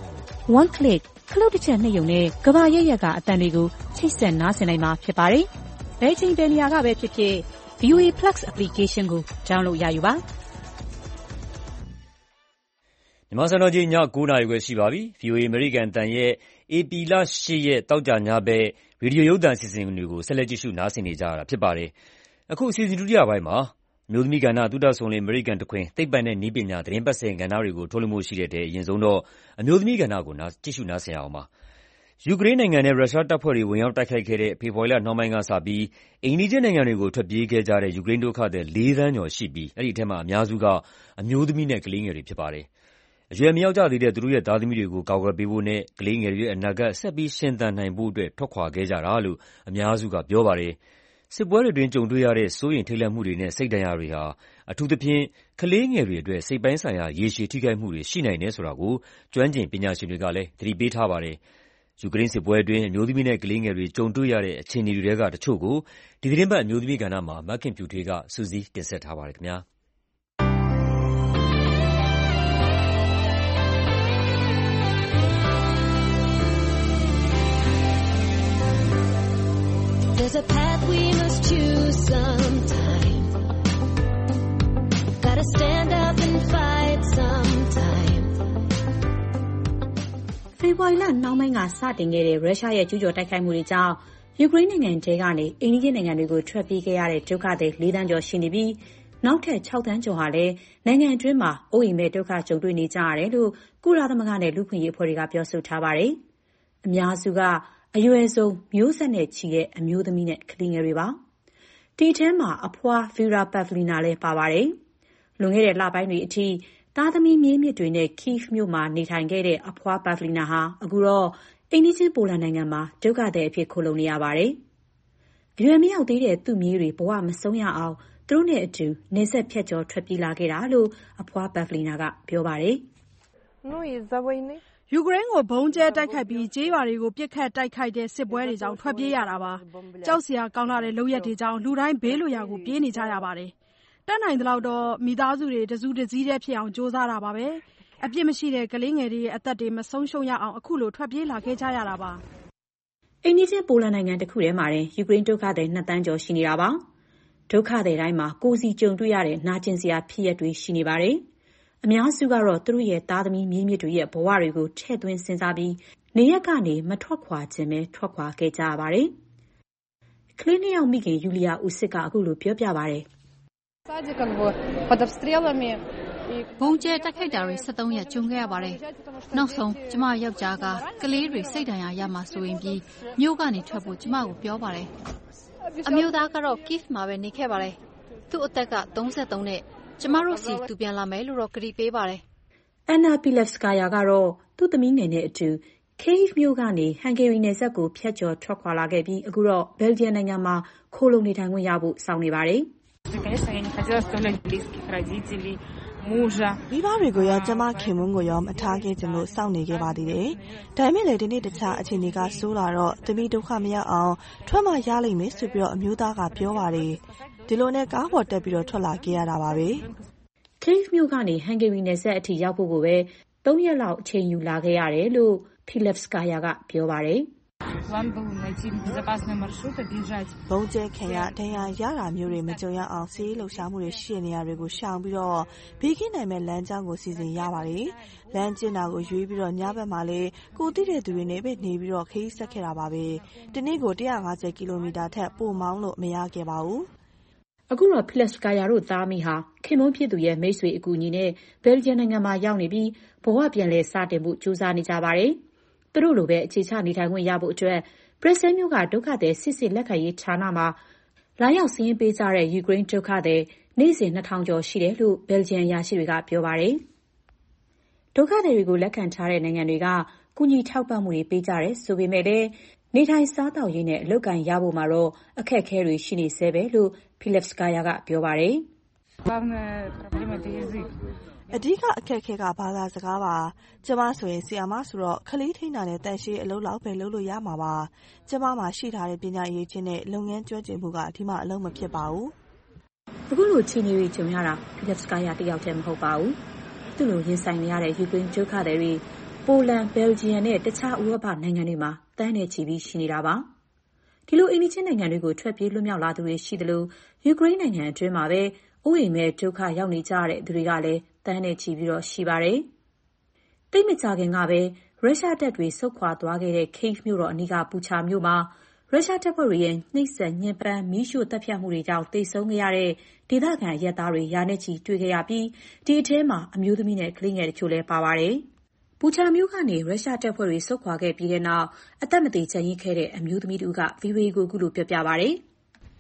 [SPEAKER 17] one click ခလုတ်တစ်ချက်နှိပ်ရုံနဲ့ကမ္ဘာရဲ့ရက်ကအတန်တွေကိုချိတ်ဆက်နားဆင်နိုင်မှာဖြစ်ပါတယ်။ဘယ်ချိန်ဘယ်နေရာကပဲဖြစ်ဖြစ် ဗွီအိုအေ Plus application ကို download ရယူပါ။
[SPEAKER 2] မြန်မာစံတော်ချိန်ညကိုးနာရီခွဲရှိပါပြီ။ ဗွီအိုအေ အမေရိကန်အသံရဲ့ဧပြီလရှစ်ရက်သောကြာညဘက်ရေဒီယိုရုပ်သံအစီအစဉ်တွေကိုဆက်လက်ကြည့်ရှုနားဆင်နေကြရတာဖြစ်ပါတယ်။အခုအစီအစဉ်ဒုတိယပိုင်းမှာအမျိုးသမီးကဏ္ဍသုတဆုံလင်အမေရိကန်တခွင်သိပ္ပံနဲ့နည်းပညာသတင်းပတ်စဉ်ကဏ္ဍတွေကိုထုတ်လွှင့်မှုရှိတဲ့အရင်ဆုံးတော့အမျိုးသမီးကဏ္ဍကိုကြည့်ရှုနားဆင်ရအောင်ပါ။ယူကရိန်းနိုင်ငံနဲ့ရုရှားတပ်ဖွဲ့တွေဝင်ရောက်တိုက်ခိုက်ခဲ့တဲ့ဖေဖော်ဝါရီလနှောင်းပိုင်းကစပြီးအိမ်နီးချင်းနိုင်ငံတွေကိုထွက်ပြေးခဲ့ကြတဲ့ယူကရိန်းဒုက္ခသည်လေးသန်းကျော်ရှိပြီးအဲဒီထဲမှာအများစုကအမျိုးသမီးနဲ့ကလေးငယ်တွေဖြစ်ပါတယ်။အရွယ်မရောက်ကြသေးတဲ့သူတို့ရဲ့သားသမီးတွေကိုကာကွယ်ပေးဖို့နဲ့ကလေးငယ်တွေရဲ့အနာဂတ်ဆက်ပြီးရှင်သန်နိုင်ဖို့အတွက်ထွက်ခွာခဲ့ကြတာလို့အများစုကပြောပါတယ်။စစ်ပွဲတွေအတွင်းကြုံတွေ့ရတဲ့စိုးရိမ်ထိတ်လန့်မှုတွေနဲ့စိတ်ဒဏ်ရာတွေဟာအထူးသဖြင့်ကလေးငယ်တွေအတွက်စိတ်ပိုင်းဆိုင်ရာရေရှည်ထိခိုက်မှုတွေရှိနိုင်တယ်ဆိုတာကိုကျွမ်းကျင်ပညာရှင်တွေကလည်းသတိပေးထားပါတယ်။ယူကရိန်းစစ်ပွဲအတွင်းအမျိုးသမီးနဲ့ကလေးငယ်တွေကြုံတွေ့ရတဲ့အခြေအနေတွေကတချို့ကိုဒီသတင်းပတ်အမျိုးသမီးကဏ္ဍမှာမခင်ဖြူထွေးကစူးစီးတင်ဆက်ထားပါတယ်ခင်ဗျာ။
[SPEAKER 18] There's a path we must choose sometime. Gotta stand up and fight sometime.
[SPEAKER 17] ဖေဖော်ဝါရီလနှောင်းပိုင်းကစတင်ခဲ့တဲ့ရုရှားရဲ့ကျူးကျော်တိုက်ခိုက်မှုတွေကြောင့်ယူကရိန်းနိုင်ငံထဲကနေအိမ်နီးချင်းနိုင်ငံတွေကိုထွက်ပြေးခဲ့ရတဲ့ဒုက္ခသည်လေးသန်းကျော်ရှိနေပြီးနောက်ထပ်ခြောက်သန်းကျော်ဟာလည်းနိုင်ငံအတွင်းမှာအိုးအိမ်မဲ့ဒုက္ခကြုံတွေ့နေကြရတယ်လို့ကုလသမဂ္ဂနဲ့လူ့အခွင့်အရေးအဖွဲ့တွေကပြောဆိုထားပါတယ်။အများစုကအရွယ်ဆုံးမျိုးဆက်နဲ့ချီတဲ့အမျိုးသမီးနဲ့ကလေးငယ်တွေပါ။ဒီထဲမှာအဖွား Vera Pavlina လည်းပါပါတယ်။လွန်ခဲ့တဲ့လပိုင်းတွေအထိသားသမီးမြေးမြစ်တွေနဲ့ Kyiv မြို့မှာနေထိုင်ခဲ့တဲ့အဖွား Pavlina ဟာအခုတော့အိမ်နီးချင်းပိုလန်နိုင်ငံမှာဒုက္ခသည်အဖြစ်ခိုလှုံနေရပါတယ်။အရွယ်မရောက်သေးတဲ့သူ့မြေးတွေဘဝမဆုံးရအောင်သူတို့နဲ့အတူနေဆက်ဖြတ်ကျော်ထွက်ပြေးလာခဲ့တာလို့အဖွား Pavlina ကပြောပါတယ်။
[SPEAKER 19] ယူကရိန်းကိုဗုံးကျဲတိုက်ခိုက်ပြီးကျေးရွာတွေကိုပစ်ခတ်တိုက်ခိုက်တဲ့စစ်ပွဲတွေကြောင့်ထွက်ပြေးရတာပါ။ကြောက်စရာကောင်းလာတဲ့လုပ်ရက်တွေကြောင့်လူတိုင်းဘေးလွတ်ရာကိုပြေးနေကြရပါတယ်။တတ်နိုင်သလောက်တော့မိသားစုတွေတစုတစည်းတည်းဖြစ်အောင်ကြိုးစားတာပါပဲ။အပြစ်မရှိတဲ့ကလေးငယ်တွေရဲ့အသက်တွေမဆုံးရှုံးရအောင်အခုလိုထွက်ပြေးလာခဲ့ကြရတာပါ
[SPEAKER 17] ။အိမ်နီးချင်းပိုလန်နိုင်ငံတစ်ခုထဲမှာတင်ယူကရိန်းဒုက္ခသည်နှစ်သန်းကျော်ရှိနေတာပါ။ဒုက္ခသည်တိုင်းမှာကိုယ်စီကြုံတွေ့ရတဲ့နာကျင်စရာဖြစ်ရပ်တွေရှိနေပါတယ်။အများစုကတော့သူတို့ရဲ့သားသမီးမြေးမြစ်တွေရဲ့ဘဝတွေကိုထည့်သွင်းစဉ်းစားပြီးနေရက်ကနေမထွက်ခွာခြင်းပဲထွက်ခွာခဲ့ကြရပါတယ်။ကလေးနှစ်ယောက်မိခင်ယူလီယာဦးစစ်ကအခုလိုပြောပြပါတယ်
[SPEAKER 20] ။ဘုံကျဲတိုက်ခိုက်တာတွေဆက်သုံးရက်ကျုံခဲ့ရပါတယ်။နောက်ဆုံးကျမယောက်ျားကကလေးတွေစိတ်ဒဏ်ရာရမှာဆိုရင်ပြီးမြို့ကနေထွက်ဖို့ကျမကိုပြောပါတယ်။အမျိုးသားကတော့ Kyiv မှာပဲနေခဲ့ပါတယ်။သူ့အသက်ကသုံးဆက်သုံးနဲ့ကျမတို့စီသူပြန်လာမယ်လို့တော့ကတိပေးပါတယ်
[SPEAKER 17] ။ Anna Pilevskaya ကတော့သူ့သမီးငယ်နဲ့အတူ Kyiv မြို့ကနေဟန်ဂေရီနယ်စပ်ကိုဖျက်ကျော်ထွက်ခွာလာခဲ့ပြီးအခုတော့ဘယ်လ်ဂျီယံနိုင်ငံမှာခိုးလုံနေထိုင်ခွင့်ရဖို့စောင့်နေပါတယ်။
[SPEAKER 21] မိဘတွေကိုရောကျမခင်မွန်းကိုရောမထားခဲ့ကြလို့စောင့်နေခဲ့ပါသေးတယ်။ဒါပေမဲ့လည်းဒီနေ့တခြားအခြေအနေကဆိုးလာတော့သမီးဒုက္ခမရောက်အောင်ထွက်မှရလိမ့်မယ်ဆိုပြီးတော့အမျိုးသားကပြောပါတယ်။ဒီလိုနဲ့ကားပေါ်တက်ပြီးတော့ထွက်လာခဲ့ရတာပါပဲ
[SPEAKER 17] ။ Kyiv မြို့ကနေဟန်ဂေရီနယ်စပ်အထိရောက်ဖို့ကိုပဲသုံးရက်လောက်အချိန်ယူလာခဲ့ရတယ်လို့ Pilevskaya ကပြောပါတယ်။
[SPEAKER 21] ဘုံကျဲခံရဒဏ်ရာရတာမျိုးတွေမကြုံရအောင်စီးလှုပ်ရှားမှုတွေရှိတဲ့နေရာတွေကိုရှောင်ပြီးတော့ဘေးကင်းနိုင်မဲ့လမ်းကြောင်းကိုစီစဉ်ရပါတယ်။လမ်းကျဉ်တာကိုရွေးပြီးတော့ညဘက်မှာလည်းကိုသိတဲ့သူတွေနဲ့ပဲနေပြီးတော့ခရီးဆက်ခဲ့တာပါပဲ။ဒီနေ့ကိုတစ်ရာငါးဆယ်ကီလိုမီတာထက်ပိုမောင်းလို့မရခဲ့ပါဘူး
[SPEAKER 17] ။အခုတော့ Pilevskaya တို့သားမိဟာခင်မွန်းဖြစ်သူရဲ့မိတ်ဆွေအကူအညီနဲ့ဘယ်လ်ဂျီယံနိုင်ငံမှာရောက်နေပြီးဘဝပြန်လည်စတင်ဖို့ကြိုးစားနေကြပါတယ်။သူတို့လိုပဲအခြေချနေထိုင်ခွင့်ရဖို့အတွက်ဘရက်ဆဲလ်မြို့ကဒုက္ခသည်စစ်စစ်လက်ခံရေးဌာနမှာလာရောက်စာရင်းပေးကြတဲ့ယူကရိန်းဒုက္ခသည်နေ့စဉ်နှစ်ထောင်ကျော်ရှိတယ်လို့ဘယ်လ်ဂျီယံအရာရှိတွေကပြောပါတယ်။ဒုက္ခသည်တွေကိုလက်ခံထားတဲ့နိုင်ငံတွေကကူညီထောက်ပံ့မှုတွေပေးကြတယ်ဆိုပေမဲ့လည်းနေထိုင်စားသောက်ရေးနဲ့အလုပ်ကိုင်ရဖို့မှာတော့အခက်အခဲတွေရှိနေဆဲပဲလို့ Pilevskaya ကပြောပါတယ်။
[SPEAKER 21] အဓိကအခက်အခဲကဘာသာစကားပါကျမဆိုရင်ဆီယာမဆိုတော့ခလေးထိန်းတာနဲ့တန်ရှင်းအလုပ်လောက်ပဲလုပ်လို့ရမှာပါကျမမှာရှိထားတဲ့ပညာရေးချင်းနဲ့လုပ်ငန်းကျွမ်းကျင်မှုကဒီမှာအလုံးမဖြစ်ပါဘူး
[SPEAKER 17] အခုလိုချင်းနေကြုံရတာ Pilevskaya တယောက်တည်းမဟုတ်ပါဘူးသူ့လိုရင်ဆိုင်နေရတဲ့ယူကရိန်းဒုက္ခသည်တွေပိုလန်၊ဘယ်လ်ဂျီယံနဲ့တခြားဥရောပနိုင်ငံတွေမှာသန်းနဲ့ချီပြီးရှိနေတာပါ။ဒီလိုအိမ်နီးချင်းနိုင်ငံတွေကိုထွက်ပြေးလွတ်မြောက်လာသူတွေရှိသလိုယူကရိန်းနိုင်ငံအတွင်းမှာပဲအိုးအိမ်မဲ့ဒုက္ခရောက်နေကြရတဲ့သူတွေကလည်းသန်းနဲ့ချီပြီးတော့ရှိပါတယ်။သိပ်မကြာခင်ကပဲရုရှားတပ်တွေဆုတ်ခွာသွားခဲ့တဲ့ကိဗ်မြို့တော်အနီးကပူချာမြို့မှာရုရှားတပ်ဖွဲ့တွေရဲ့နှိပ်စက်ညှဉ်းပန်းမီးရှို့သတ်ဖြတ်မှုတွေကြောင့်သေဆုံးခဲ့ရတဲ့ဒေသခံအရပ်သားတွေရာနဲ့ချီတွေ့ခဲ့ရပြီးဒီအထဲမှာအမျိုးသမီးနဲ့ကလေးငယ်တချို့လည်းပါပါတယ်။ပူချာမြို့ကနေရုရှားတပ်ဖွဲ့တွေဆုတ်ခွာခဲ့ပြီးတဲ့နောက်အသက်မသေကျန်ရစ်ခဲ့တဲ့အမျိုးသမီးတစ်ဦးက ဗွီအိုအေကိုအခုလိုပြောပြပါတယ်။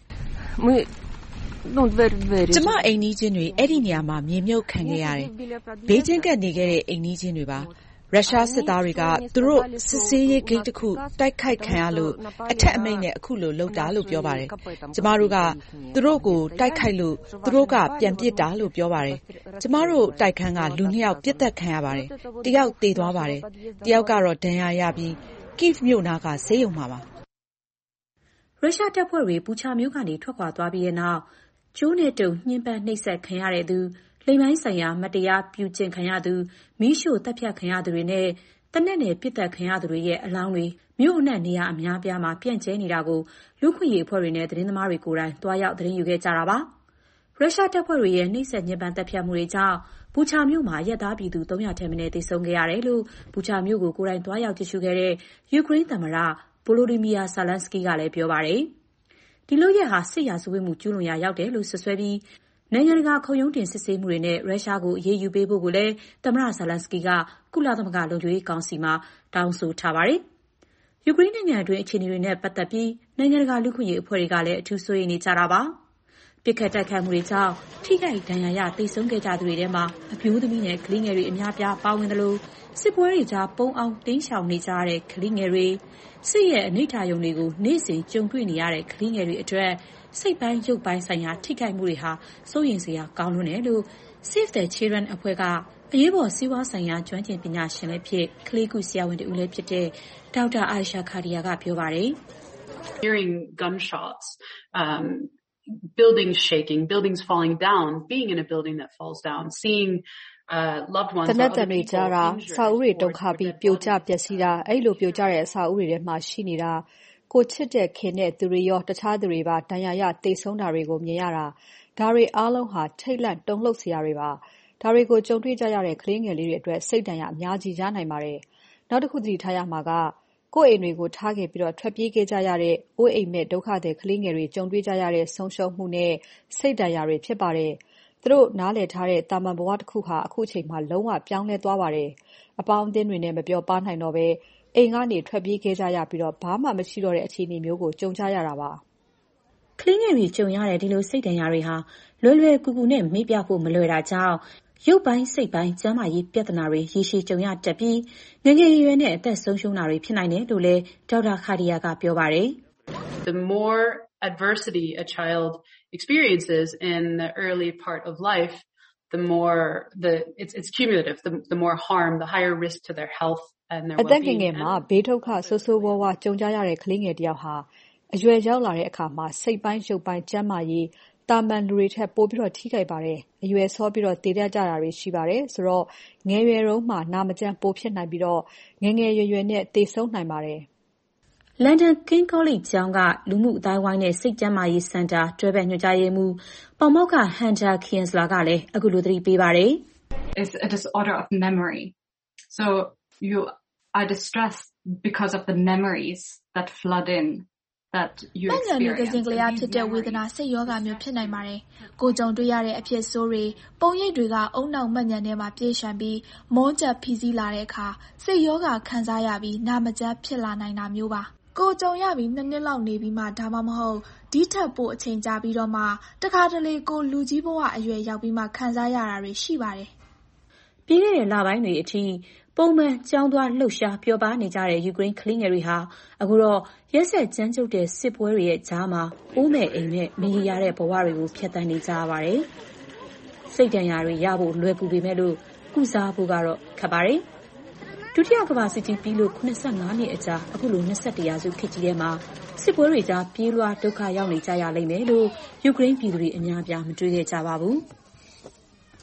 [SPEAKER 1] "ကျမအိမ်နီးချင်းတွေအဲ့ဒီနေရာမှာမြေမြုပ်ခံခဲ့ရတယ်။ဘေးချင်းကပ်နေခဲ့တဲ့အိမ်နီးချင်းတွေပါ။ရုရှားစစ်သားတွေကသူတို့စစ်ဆေးရေးဂိတ်တစ်ခုတိုက်ခိုက်ခံရလို့အထက်အမိန့်နဲ့အခုလိုလုပ်တာလို့ပြောပါတယ်။ကျမတို့ကသူတို့ကိုတိုက်ခိုက်လို့သူတို့ကပြန်ပစ်တာလို့ပြောပါတယ်။ကျမတို့တိုက်ခန်းကလူနှစ်ယောက်ပစ်သတ်ခံရပါတယ်။တစ်ယောက်သေသွားပါတယ်။တစ်ယောက်ကတော့ဒဏ်ရာရပြီးကိဗ်မြို့နားကဆေးရုံမှာပါ
[SPEAKER 17] ။ရုရှားတပ်ဖွဲ့တွေပူချာမြို့ကနေထွက်ခွာသွားပြီးတဲ့နောက်ကျိုးနဲ့တုံညှဉ်းပန်းနှိပ်စက်ခံရတဲ့သူလိင်ပိုင်းဆိုင်ရာမတရားပြုကျင့်ခံရသူမီးရှို့သတ်ဖြတ်ခံရသူတွေနဲ့သေနတ်နဲ့ပစ်သတ်ခံရသူတွေရဲ့အလောင်းတွေမြို့အနှံ့နေရာအများအပြားမှာပြန့်ကျဲနေတာကိုလူ့အခွင့်အရေးအဖွဲ့တွေနဲ့သတင်းသမားတွေကိုယ်တိုင်သွားရောက်သတင်းယူခဲ့ကြတာပါ။ရုရှားတပ်ဖွဲ့တွေရဲ့နှိပ်စက်ညှဉ်းပန်းသတ်ဖြတ်မှုတွေကြောင့်ပူချာမြို့မှာအရပ်သားပြည်သူသုံးရာထက်မနည်းသေဆုံးခဲ့ရတယ်လို့ပူချာမြို့ကိုကိုယ်တိုင်သွားရောက်ကြည့်ရှုခဲ့တဲ့ယူကရိန်းသမ္မတ Volodymyr Zelensky ကလည်းပြောပါတယ်။ဒီလုပ်ရပ်ဟာစစ်ရာဇဝတ်မှုကျူးလွန်ရာရောက်တယ်လို့စွပ်စွဲပြီးနိုင်ငံတကာခုံရုံးတင်စစ်ဆေးမှုတွေနဲ့ရုရှားကိုအရေးယူပေးဖို့ကိုလည်းသမ္မတ Zelensky ကကုလသမဂ္ဂလုံခြုံရေးကောင်စီမှာတောင်းဆိုထားပါတယ်။ယူကရိန်းနိုင်ငံအတွင်းအခြေအနေတွေနဲ့ပတ်သက်ပြီးနိုင်ငံတကာလူ့အခွင့်အရေးအဖွဲ့တွေကလည်းအထူးစိုးရိမ်နေကြတာပါ။ပစ်ခတ်တိုက်ခိုက်မှုတွေကြောင့်ထိခိုက်ဒဏ်ရာရသေဆုံးခဲ့ကြသူတွေထဲမှာအမျိုးသမီးနဲ့ကလေးငယ်တွေအများအပြားပါဝင်သလိုစစ်ပွဲတွေကြားပုန်းအောင်တိမ်းရှောင်နေကြရတဲ့ကလေးငယ်တွေစစ်ရဲ့အနိဋ္ဌာရုံတွေကိုနေ့စဉ်ကြုံတွေ့နေရတဲ့ကလေးငယ်တွေအတွက်စိတ်ပိုင်းရုပ်ပိုင်းဆိုင်ရာထိခိုက်မှုတွေဟာစိုးရိမ်စရာကောင်းလွန်းတယ်လို့ Save the Children အဖွဲ့ကအရေးပေါ်စီးပွားဆိုင်ရာကျွမ်းကျင်ပညာရှင်လည်းဖြစ်ကလေးကုဆရာဝန်တဦးလည်းဖြစ်တဲ့ဒေါက်တာအာရှာခါဒီယာကပြောပါတယ်။
[SPEAKER 22] Hearing gunshots, um, buildings shaking, buildings falling down, being in a building that falls down, seeing uh, loved ones.
[SPEAKER 8] တနက်တန်တွေကြားတာစာအုပ်တွေတုန်ခါပြီးပြိုကျပျက်စီးတာအဲ့လိုပြိုကျတဲ့အစာအုပ်တွေထဲမှာရှိနေတာကိုချစ်တဲ့ခင်တဲ့သူတွေရောတခြားသူတွေပါဒဏ်ရာရသေဆုံးတာတွေကိုမြင်ရတာဒါတွေအားလုံးဟာထိတ်လန့်တုန်လှုပ်စရာတွေပါဒါတွေကိုကြုံတွေ့ကြရတဲ့ကလေးငယ်လေးတွေအတွက်စိတ်ဒဏ်ရာအများကြီးရနိုင်ပါတယ်နောက်တစ်ခုသတိထားရမှာကကိုယ့်အိမ်တွေကိုထားခဲ့ပြီးတော့ထွက်ပြေးခဲ့ကြရတဲ့အိုးအိမ်မဲ့ဒုက္ခသည်ကလေးငယ်တွေကြုံတွေ့ကြရတဲ့ဆုံးရှုံးမှုနဲ့စိတ်ဒဏ်ရာတွေဖြစ်ပါတယ်သူတို့နားလည်ထားတဲ့တာမန်ဘဝတစ်ခုဟာအခုချိန်မှာလုံးဝပြောင်းလဲသွားပါတယ်အပေါင်းအသင်းတွေနဲ့မပြောပါနိုင်တော့ပဲအိမ်ကနေထွက်ပြေးခဲ့ကြရပြီးတော့ဘာမှမရှိတော့တဲ့အခြေအနေမျိုးကိုကြုံကြရတာပါ
[SPEAKER 17] ကလေးငယ်တွေကြုံရတဲ့ဒီလိုစိတ်ဒဏ်ရာတွေဟာလွယ်လွယ်ကူကူနဲ့မေ့ပြဖို့မလွယ်တာကြောင့်ရုပ်ပိုင်းစိတ်ပိုင်းကျန်းမာရေးပြဿနာတွေရေရှည်ကြုံရတတ်ပြီးငယ်ငယ်ရွယ်နဲ့အသက်ဆုံးရှုံးတာတွေဖြစ်နိုင်တယ်လို့လည်းဒေါက်တာခါဒီယာကပြောပါတယ်
[SPEAKER 22] The more adversity a child experiences in the early part of life the more the it's it's cumulative the the more harm the higher risk to their health and their well-being
[SPEAKER 8] အသက်ငယ်ငယ်မှာဘေးဒုက္ခဆိုးဆိုးဝါးဝါကြုံကြရတဲ့ကလေးငယ်တယောက်ဟာအရွယ်ရောက်လာတဲ့အခါမှာစိတ်ပိုင်းရုပ်ပိုင်းကျန်းမာရေးတာမန်လူတွေထက်ပိုပြီးတော့ထိခိုက်ပါတယ်အရွယ်ဆောပြီးတော့တည်တတ်ကြတာတွေရှိပါတယ်ဆိုတော့ငယ်ရွယ်တုန်းမှာနာမကျန်းပိုဖြစ်နိုင်ပြီးတော့ငယ်ငယ်ရွယ်ရွယ်နဲ့သေဆုံးနိုင်ပါတယ်
[SPEAKER 17] လန်ဒန် King College ကျောင်းကလူမှုအတိုင်းဝိုင်းနဲ့စိတ်ကျန်းမာရေးစင်တာတွဲဘက်ညွှန်ကြားရေးမှူးပေါမောက္ခ Hunter Kienzler ကလည်းအခုလိုသတိပေးပါတယ်
[SPEAKER 23] It's a disorder of memory so you are distressed because of the memories that flood in that you experience
[SPEAKER 24] ကစင်ကလေးအဖြစ်တဲ့ဝေဒနာစိတ်ယောဂမျိုးဖြစ်နိုင်ပါတယ်ကိုကြုံတွေ့ရတဲ့အဖြစ်ဆိုးတွေပုံရိပ်တွေကအုံနောက်မှတ်ဉာဏ်ထဲမှာပြေးရှံပြီးမောကျပ်ဖိစီးလာတဲ့အခါစိတ်ယောဂခံစားရပြီးနာမကျန်းဖြစ်လာနိုင်တာမျိုးပါကိုကြုံရပြီးနှစ်နှစ်လောက်နေပြီးမှဒါမှမဟုတ်ဒီထက်ပိုအချိန်ကြာပြီးတော့မှတခါတလေကိုလူကြီးဘဝအရွယ်ရောက်ပြီးမှခံစားရတာတွေရှိပါတယ်
[SPEAKER 17] ပြီးခဲ့တဲ့လပိုင်းတွေအထိပုံမှန်ကြောင်းသွားလှုပ်ရှားပျော်ပါနေကြတဲ့ယူကရိန်းကလေးငယ်တွေဟာအခုတော့ရက်ဆက်ကြမ်းကြုတ်တဲ့စစ်ပွဲတွေရဲ့ကြားမှာအိုးမဲ့အိမ်မဲ့မရေရာတဲ့ဘဝတွေကိုဖျက်ဆီးနေကြရပါတယ်။စိတ်ဒဏ်ရာတွေရဖို့လွယ်ကူပေမဲ့လို့ကုစားဖို့ကတော့ခက်ပါတယ်။ဒုတိယကမ္ဘာစစ်ကြီးပြီးလို့ခုနှစ်ငါးနှစ်အကြာအခုလိုနှစ်၁ရာစုခေတ်ကြီးထဲမှာစစ်ပွဲတွေကြားပြေးလွှားဒုက္ခရောက်နေကြရလိမ့်မယ်လို့ယူကရိန်းပြည်သူတွေအများအပြားမတွေးခဲ့ကြပါဘူး။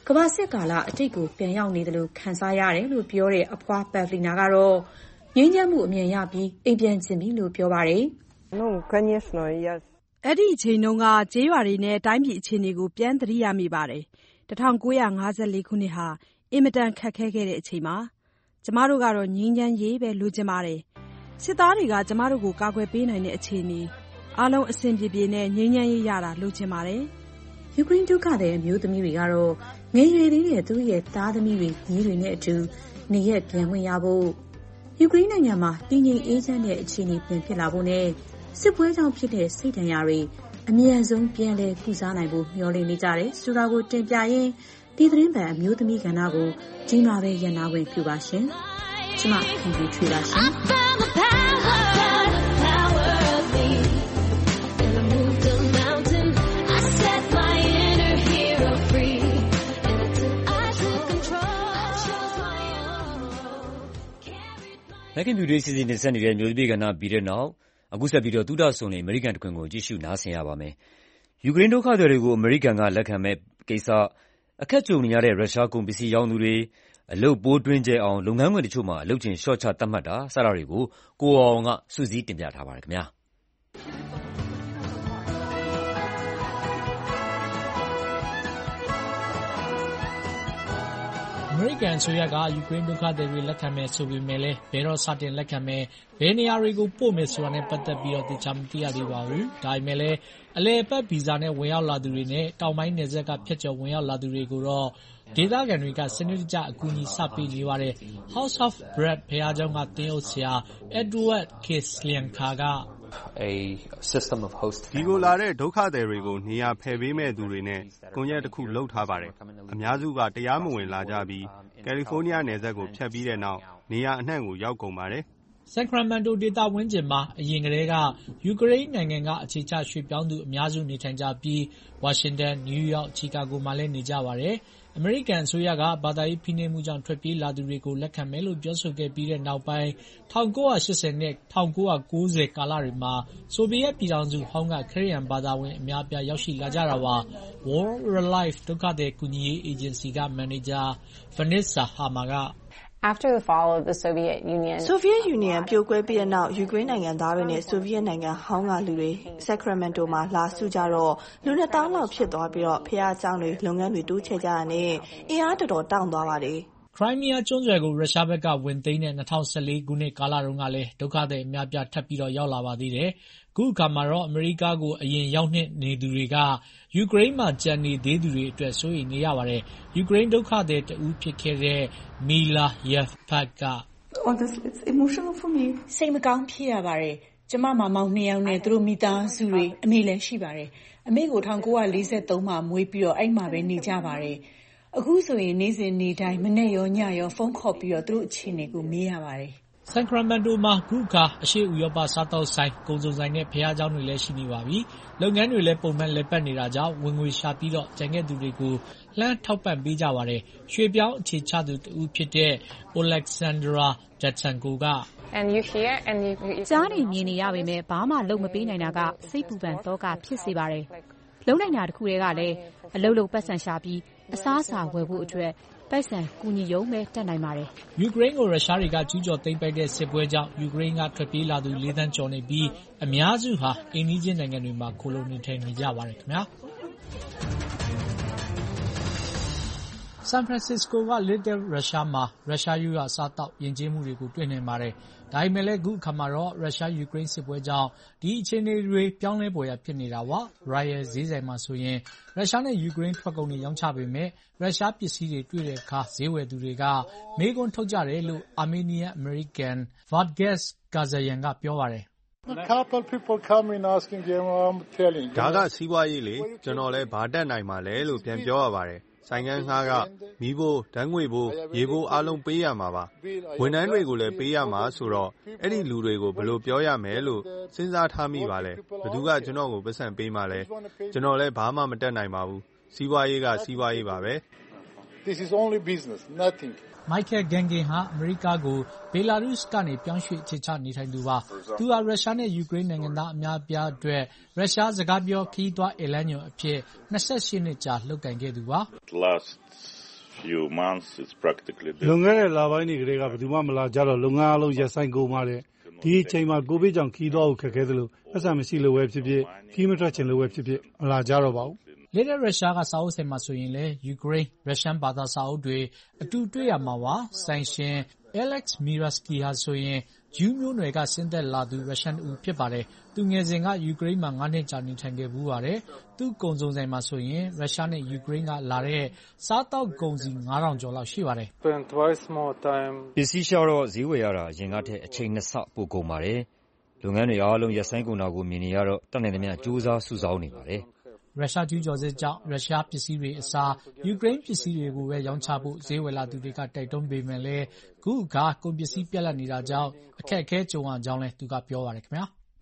[SPEAKER 4] ကမ္ဘာစစ်ကာလအတိတ်ကိုပြန်ရောက်နေတယ်လို့ခံစားရတယ်လို့ပြောတဲ့အဖွား Pavlina ကတော့ငြိမ်းချမ်းမှုအမြင်ရပြီးအိမ်ပြန်ချင်ပြီလို့ပြောပါတယ်
[SPEAKER 6] ။အဲ့ဒီအချိန်တုန်းကကျေးရွာတွေနဲ့တိုင်းပြည်အခြေအနေကိုပြန်သတိရမိပါတယ်။၁၉၅၄ ခုနှစ်ဟာအင်မတန်ခက်ခဲခဲ့တဲ့အချိန်ပါ။ကျမတို့ကတော့ငြိမ်းချမ်းရေးပဲလိုချင်ပါတယ်။စစ်သားတွေကကျမတို့ကိုကာကွယ်ပေးနိုင်တဲ့အခြေအနေအားလုံးအဆင်ပြေပြေနဲ့ငြိမ်းချမ်းရေးရတာလိုချင်ပါတယ်
[SPEAKER 4] ။ယူကရိန်းဒုက္ခသည်အမျိုးသမီးတွေကတော့ငယ်ရွယ်သေးတဲ့သူရဲ့သားသမီးတွေညီတွေနဲ့အတူနေရက်ပြန်ဝင်ရဖို့ယူကရိန်းနိုင်ငံမှာတည်ငြိမ်အေးချမ်းတဲ့အခြေအနေပြန်ဖြစ်လာဖို့နဲ့စစ်ပွဲကြောင့်ဖြစ်တဲ့စိတ်ဒဏ်ရာတွေအမြန်ဆုံးပြန်လည်ကုစားနိုင်ဖို့မျှော်လင့်နေကြတယ်ဆိုတာကိုတင်ပြရင်းဒီသတင်းပန်အမျိုးသမီးကဏ္ဍကိုဒီမှာပဲရန်နာဝင်ပြုပါရှင်။ကျမခင်ဗျူထွေးပါရှင်။
[SPEAKER 2] Back in Today စီစဉ်တင်ဆက်နေတဲ့မျိုးသမီးကဏ္ဍပြီးတဲ့နောက်အခုဆက်ပြီးတော့သုဒဆုံနေအမေရိကန်တခွင်ကိုကြည့်ရှုနားဆင်ရပါမယ်။ယူကရိန်းဒုက္ခသည်တွေကိုအမေရိကန်ကလက်ခံမဲ့ကိစ္စအခက်ကြုံနေရတဲ့ရုရှားကုန်ပစ္စည်းရောင်းသူတွေအလုပ်ပိုးတွင်းကျဲအောင်လုပ်ငန်းခွင်တချို့မှာအလုပ်ချိန်လျှော့ချသတ်မှတ်တာစတာတွေကိုကိုအောင်ကစုစည်းတင်ပြထားပါတယ်ခင်ဗျာ။
[SPEAKER 5] အမေရိကန်အစိုးရကယူကရိန်းဒုက္ခသည်တွေလက်ခံမယ်ဆိုပေမဲ့လည်းဘယ်တော့စတင်လက်ခံမယ်ဘယ်နေရာတွေကိုပို့မယ်ဆိုတာနဲ့ပတ်သက်ပြီးတော့သိချမသိရသေးပါဘူး။ဒါပေမဲ့လည်းအလည်အပတ်ဗီဇာနဲ့ဝင်ရောက်လာသူတွေနဲ့တောင်ပိုင်းနယ်စပ်ကဖြတ်ကျော်ဝင်ရောက်လာသူတွေကိုတော့ဒေသခံတွေကစနစ်တကျအကူအညီစပေးနေပါတယ်။ House of Bread ဘုရားကျောင်းကသင်းအုပ်ဆရာ Edward Kislianka က
[SPEAKER 10] ဒီကိုလာတဲ့ဒုက္ခသည်တွေကိုနေရာဖယ်ပေးမဲ့သူတွေနဲ့ကွန်ရက်တစ်ခုလုပ်ထားပါတယ်။အများစုကတရားမဝင်လာကြပြီးကယ်လီဖိုးနီးယားနယ်စပ်ကိုဖြတ်ပြီးတဲ့နောက်နေရာအနှံ့ကိုရောက်ကုန်ပါတယ်
[SPEAKER 5] ။ Sacramento ဒေသဝန်းကျင်မှာအရင်ကတည်းကယူကရိန်းနိုင်ငံကအခြေချရွှေ့ပြောင်းသူအများစုနေထိုင်ကြပြီးဝါရှင်တန်၊နယူးယောက်၊ချီကာဂိုမှာလည်းနေကြပါတယ်။အမေရိကန်အစိုးရကဘာသာရေးဖိနှိပ်မှုကြောင့်ထွက်ပြေးလာသူတွေကိုလက်ခံမယ်လို့ပြောဆိုခဲ့ပြီးတဲ့နောက်ပိုင်း၁၉၈၀နဲ့၁၉၉၀ကာလတွေမှာဆိုဗီယက်ပြည်ထောင်စုဟောင်းကခရစ်ယာန်ဘာသာဝင်အများအပြားရောက်ရှိလာကြတာပါ။ World Relief ဒုက္ခသည်ကူညီရေးအေဂျင်စီကမန်နေဂျာ Vanessa Hammer က
[SPEAKER 21] ဆိုဗီယက်ယူနီယံပြိုကွဲပြီးတဲ့နောက်ယူကရိန်းနိုင်ငံသားတွေနဲ့ဆိုဗီယက်နိုင်ငံဟောင်းကလူတွေ Sacramento မှာလာစုကြတော့လူနှစ်သောင်းလောက်ဖြစ်သွားပြီးတော့ဘုရားကျောင်းတွေလုပ်ငန်းတွေတိုးချဲ့ကြတာနဲ့အင်အားတော်တော်တောင့်သွားပါတယ်
[SPEAKER 5] ။ Crimea ကျွန်းဆွယ်ကိုရုရှားဘက်ကဝင်သိမ်းတဲ့၂၀၁၄ခုနှစ်ကာလတုန်းကလည်းဒုက္ခသည်အများအပြားထပ်ပြီးတော့ရောက်လာပါသေးတယ်။အခုအခါမှာတော့အမေရိကကိုအရင်ရောက်နှင့်နေသူတွေကယူကရိန်းမှာကျန်နေသေးသူတွေအတွက်စိုးရိမ်နေရပါတယ်။ယူကရိန်းဒုက္ခသည်တဦးဖြစ်ခဲ့တဲ့ Mila Yevpak က
[SPEAKER 1] စိတ်မကောင်းဖြစ်ရပါတယ်။ကျမမောင်မောင်နှစ်ယောက်နဲ့သူတို့မိသားစုတွေအမေလည်းရှိပါတယ်။အမေကို၁၉၄၃မှာမွေးပြီးတော့အဲ့မှာပဲနေကြပါတယ်။အခုဆိုရင်နေ့စဉ်နေ့တိုင်းမနေ့ရောညရောဖုန်းခေါ်ပြီးတော့သူတို့အခြေအနေကိုမေးရပါတယ်
[SPEAKER 5] ။ Sacramento မှာအခုအခါအရှေ့ဥရောပစားသောက်ဆိုင်၊ကုန်စုံဆိုင်နဲ့ဘုရားကျောင်းတွေလည်းရှိနေပါပြီ။လုပ်ငန်းတွေလည်းပုံမှန်လည်ပတ်နေတာကြောင့်ဝင်ငွေရှာပြီးတော့ကျန်တဲ့သူတွေကိုလှမ်းထောက်ပံ့ပေးကြပါတယ်။ရွှေ့ပြောင်းအခြေချသူတဦးဖြစ်တဲ့ Alexandra Datsenko က
[SPEAKER 17] ကြားနေမြင်နေရပေမဲ့ဘာမှလုပ်မပေးနိုင်တာကစိတ်ပူပန်သောကဖြစ်စေပါတယ်။လုံနိုင်တာတစ်ခုတည်းကလည်းအလုပ်လုပ်ပတ်စံရှာပြီးအစားအစာဝယ်ဖို့အတွက်ပိုက်ဆံကူညီရုံပဲတတ်နိုင်ပါတယ်
[SPEAKER 5] ။ယူကရိန်းကိုရုရှားတွေကကျူးကျော်သိမ်းပိုက်တဲ့စစ်ပွဲကြောင့်ယူကရိန်းကထွက်ပြေးလာသူလေးသန်းကျော်နေပြီးအများစုဟာအိမ်နီးချင်းနိုင်ငံတွေမှာခိုလှုံနေထိုင်နေကြပါတယ်ခင်ဗျာ။ San Francisco က Little Russia မှာရုရှားရိုးရာအစားအသောက်ယဉ်ကျေးမှုတွေကိုတွေ့နိုင်ပါတယ်။ဒါပေမဲ့လည်းအခုအခါမှာတော့ရုရှားယူကရိန်းစစ်ပွဲကြောင့်ဒီအခြေအနေတွေပြောင်းလဲပေါ်ရဖြစ်နေတာပါ။ Royal ဈေးဆိုင်မှာဆိုရင်ရုရှားနဲ့ယူကရိန်းထွက်ကုန်တွေရောင်းချပေမဲ့ရုရှားပစ္စည်းတွေတွေ့တဲ့အခါဈေးဝယ်သူတွေကမေးခွန်းထုတ်ကြတယ်လို့ Armenian American Vargas Kazayan ကပြောပါတယ်
[SPEAKER 10] ။ဒါကစီးပွားရေးလေကျွန်တော်လည်းဘာတတ်နိုင်မှာလဲလို့ပြန်ပြောရပါတယ်။ဆိုင်ငန်းငှားကမီးဖိုးဓာတ်ငွေဖိုးရေဖိုးအားလုံးပေးရမှာပါဝန်ထမ်းတွေကိုလည်းပေးရမှာဆိုတော့အဲ့ဒီလူတွေကိုဘယ်လိုပြောရမယ်လို့စဉ်းစားထားမိပါလဲဘယ်သူကကျွန်တော်ကိုပတ်စံပေးမှလဲကျွန်တော်လည်းဘာမှမတတ်နိုင်ပါဘူးစီးပွားရေးကစီးပွားရေးပါပဲ
[SPEAKER 5] This is only business nothing Michael Gangin ဟာအမေရိကကိုဘယ်လာရုစ်ကနေပြောင်းရွှေ့အခြေချနေထိုင်သူပါသူဟာရုရှားနဲ့ယူကရိန်းနိုင်ငံသားအများအပြားအတွက်ရုရှားစကားပြောခရီးသွားဧည့်လမ်းညွှန်အဖြစ်၂၈နှစ်ကြာလုပ်ကိုင်ခဲ့သူပါ
[SPEAKER 7] Last
[SPEAKER 3] လွန်ခဲ့တဲ့လပိုင်းတွေကတည်းကဘယ်သူမှမလာကြတော့လုပ်ငန်းအားလုံးရပ်ဆိုင်းကုန်ပါတယ်။ဒီအချိန်မှာကိုဗစ်ကြောင့်ခီးသွားဖို့ခက်ခဲသလိုပတ်စံမရှိလို့ပဲဖြစ်ဖြစ်ခီးမထွက်ချင်လို့ပဲဖြစ်ဖြစ်မလာကြတော့ပါဘူး
[SPEAKER 5] ။လေတဲ့ရုရှားကစာအုပ်ဆိုင်မှာဆိုရင်လည်းယူကရိန်းရုရှားဘာသာစာအုပ်တွေအတူတွေ့ရမှာပါ။ဆိုင်ရှင် Alex Miraski ဟာဆိုရင်ဂျူးမျိုးနွယ်ကဆင်းသက်လာသူရုရှားဦးဖြစ်ပါတယ်။သူငယ်စဉ်ကယူကရိန်းမှာငါးနှစ်ကြာနေထိုင်ခဲ့ဘူးပါတယ်။သူ့ကုန်စုံဆိုင်မှာဆိုရင်ရုရှားနဲ့ယူကရိန်းကလာတဲ့စားတောက်ကုန်စည်ငါးထောင်ကျော်လောက်ရှိပါတယ်
[SPEAKER 2] ။ပစ္စည်းရှာတော့ဈေးဝယ်ရတာအရင်ကထက်အချိန်နှစ်ဆပိုကုန်ပါတယ်။လုပ်ငန်းတွေအားလုံးရပ်ဆိုင်းကုန်တာကိုမြင်နေရတော့တတ်နိုင်သမျှကြိုးစားစုဆောင်းနေပါတယ်။
[SPEAKER 5] ရုရှားကျူးကျော်စစ်ကြောင့်ရုရှားပစ္စည်းတွေအစားယူကရိန်းပစ္စည်းတွေကိုပဲရောင်းချဖို့ဈေးဝယ်လာသူတွေကတိုက်တွန်းပေမဲ့လည်းအခုအခါကုန်ပစ္စည်းပြတ်လပ်နေတာကြောင့်အခက်အခဲကြုံရကြောင်းလည်းသူကပြောပါတယ်ခင်ဗျာ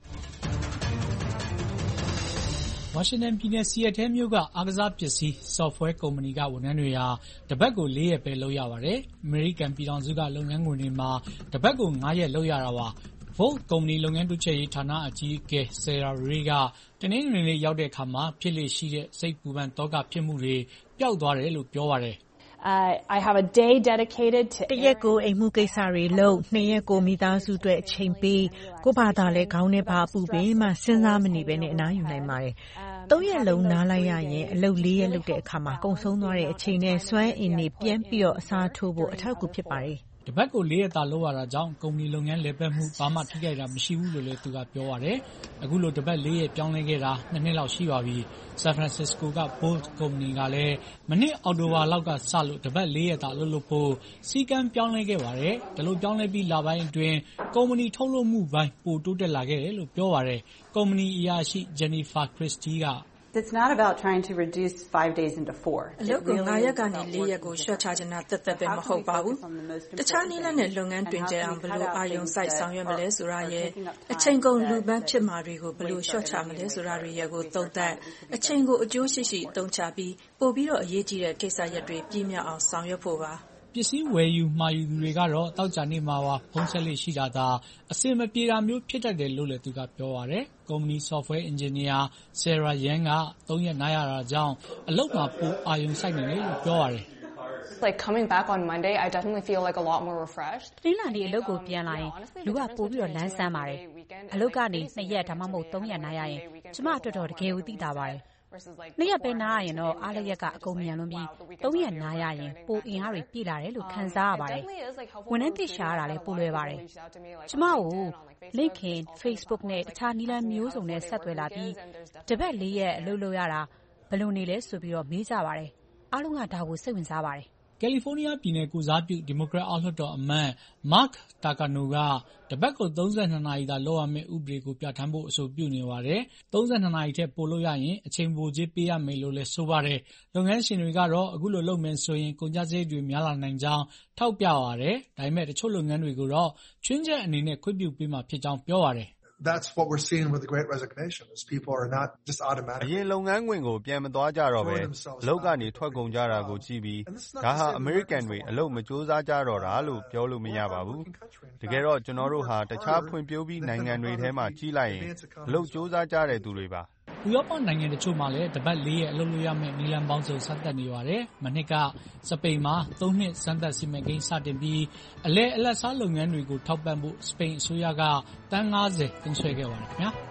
[SPEAKER 5] ။ဝါရှင်တန်ပြည်နယ်စီယက်တဲမြို့ကအားကစားပစ္စည်း software ကုမ္ပဏီကဝန်ထမ်းတွေဟာတပတ်ကိုလေးရက်ပဲလုပ်ရပါတယ်။အမေရိကန်ပြည်ထောင်စုကလုပ်ငန်းခွင်တွေမှာတပတ်ကိုငါးရက်လုပ်ရတာပါ။ Volt ကုမ္ပဏီလုပ်ငန်းတိုးချဲ့ရေးဌာနအကြီးအကဲ Sarah Ray ကတနင်္ဂနွေနေ့ရောက်တဲ့အခါမှာဖြစ်လေ့ရှိတဲ့စိတ်ပူပန်သောကဖြစ်မှုတွေပျောက်သွားတယ်လို့ပြောပါတယ်
[SPEAKER 7] ။ I have a day dedicated to
[SPEAKER 9] တရက်ကိုအိမ်မှုကိစ္စတွေလုပ်နှစ်ရက်ကိုမိသားစုအတွက်အချိန်ပေးကိုယ့်ဘာသာလဲခေါင်းနဲ့ဘာအပူပေးမှစဉ်းစားမနေဘဲနဲ့အနားယူနိုင်ပါတယ်။သုံးရက်လုံးနားလိုက်ရရင်အလုပ်လေးရက်လုပ်တဲ့အခါမှာကုန်ဆုံးသွားတဲ့အချိန်နဲ့စွမ်းအင်တွေပြန်ပြီးတော့အစားထိုးဖို့အထောက်အကူဖြစ်ပါတယ်။
[SPEAKER 5] တပတ်ကိုလေးရက်သာလုပ်ရတာကြောင့်ကုမ္ပဏီလုပ်ငန်းလည်ပတ်မှုဘာမှထိခိုက်တာမရှိဘူးလို့လည်းသူကပြောပါတယ်။အခုလိုတပတ်လေးရက်ပြောင်းလဲခဲ့တာနှစ်နှစ်လောက်ရှိပါပြီ။ San Francisco က Bolt ကုမ္ပဏီကလည်းမနှစ်အောက်တိုဘာလောက်ကစလို့တပတ်လေးရက်သာအလုပ်လုပ်ဖို့စီကံပြောင်းလဲခဲ့ပါတယ်။ဒါလိုပြောင်းလဲပြီးလပိုင်းအတွင်းကုမ္ပဏီထုတ်လုပ်မှုပိုင်းပိုတိုးတက်လာခဲ့တယ်လို့ပြောပါတယ်။ကုမ္ပဏီအရာရှိ Jennifer Christie က
[SPEAKER 11] It's not about trying to reduce five days into four.
[SPEAKER 25] အလုပ်ကိုငါးရက်ကနေလေးရက်ကိုလျှော့ချချင်တာသက်သက်ပဲမဟုတ်ပါဘူး။တခြားနည်းလမ်းနဲ့လုပ်ငန်းတွင်ကျအောင်ဘယ်လိုအာရုံစိုက်ဆောင်ရွက်မလဲဆိုတာရဲ့အချိန်ကုန်လူပန်းဖြစ်မှာတွေကိုဘယ်လိုလျှော့ချမလဲဆိုတာတွေရဲ့ကိုသုံးသပ်အချိန်ကိုအကျိုးရှိရှိအသုံးချပြီးပို့ပြီးတော့အရေးကြီးတဲ့ကိစ္စရပ်တွေပြည့်မြောက်အောင်ဆောင်ရွက်ဖို့ပါ
[SPEAKER 5] ပစ္စည်းဝယ်ယူမှာယူသူတွေကတော့တောက်ကြနေမှာပါဖုံးဆက်လေးရှိတာသာအစင်မပြေတာမျိုးဖြစ်တတ်တယ်လို့လည်းသူကပြောပါတယ်ကုမ္ပဏီ software engineer Sarah Yang ကသုံးရက်နားရတာကြောင့်အလုပ်မှာပိုအာရုံစိုက်နေတယ်လို့ပြောပါတယ်
[SPEAKER 7] Like coming back on Monday, I definitely feel like a lot more refreshed.
[SPEAKER 17] ဒီလနေ့အလုပ်ကိုပြန်လာရင်လူကပို့ပြီးတော့လမ်းဆန်းပါတယ်အလုပ်ကနေနှစ်ရက်ဒါမှမဟုတ်သုံးရက်နားရရင်ကျမအတွက်တော့တကယ်ကိုသိတာပါတယ်နှစ်ရက်ပဲနားရရင်တော့အားလျက်ကအကုန်မြန်လွန်ပြီးသုံးရက်နားရရင်ပိုအင်အားတွေပြည့်လာတယ်လို့ခံစားရပါတယ်ဝန်ထမ်းသိရှာရတာလည်းပိုလွယ်ပါတယ်ကျမကို LinkedIn, Facebook နဲ့တခြားနည်းလမ်းမျိုးစုံနဲ့ဆက်သွယ်လာပြီးတပတ်လေးရက်အလုပ်လုပ်ရတာဘယ်လိုနေလဲဆိုပြီးတော့မေးကြပါတယ်အားလုံးကဒါကိုစိတ်ဝင်စားပါတယ်
[SPEAKER 5] ကယ်လီဖိုးနီးယားပြည်နယ်ကိုစားပြုဒီမိုကရက်အောက်လွှတ်တော်အမတ် Mark Takano ကတပတ်ကိုသုံးဆယ်နှစ်နာရီသာလုပ်ရမယ့်ဥပဒေကိုပြဋ္ဌာန်းဖို့အဆိုပြုနေပါတယ်။သုံးဆယ်နှစ်နာရီထက်ပိုလုပ်ရရင်အချိန်ပိုကြေးပေးရမယ်လို့လည်းဆိုပါတယ်။လုပ်ငန်းရှင်တွေကတော့အခုလိုလုပ်မယ်ဆိုရင်ကုန်ကျစရိတ်တွေများလာနိုင်ကြောင်းထောက်ပြပါတယ်။ဒါပေမဲ့တချို့လုပ်ငန်းတွေကိုတော့ချွင်းချက်အနေနဲ့ခွင့်ပြုပေးမှာဖြစ်ကြောင်းပြောပါတယ်
[SPEAKER 26] That's what we're seeing with the Great Resignation. Is people are not just automatic.
[SPEAKER 10] အရင်လုပ်ငန်းခွင်ကိုပြန်မသွားကြတော့ပဲအလုပ်ကနေထွက်ကုန်ကြတာကိုကြည့်ပြီးဒါဟာအမေရိကန်တွေအလုပ်မကြိုးစားကြတော့တာလို့ပြောလို့မရပါဘူး။တကယ်တော့ကျွန်တော်တို့ဟာတခြားဖွံ့ဖြိုးပြီးနိုင်ငံတွေထဲမှာကြီးလိုက်ရင်အလုပ်ကြိုးစားကြတဲ့သူတွေပါ
[SPEAKER 5] ဥရောပနိုင်ငံတချို့မှာလည်းတပတ်လေးရက်အလုပ်လုပ်ရမယ့်နည်းလမ်းပေါင်းစုံစတင်နေပါတယ်။မနှစ်ကစပိန်မှာသုံးနှစ်စမ်းသပ်စီမံကိန်းစတင်ပြီးအလဲအလတ်စားလုပ်ငန်းတွေကိုထောက်ပံ့ဖို့စပိန်အစိုးရကတန်းငါးဆယ်သုံးစွဲခဲ့ပါတယ်ခင်ဗျာ။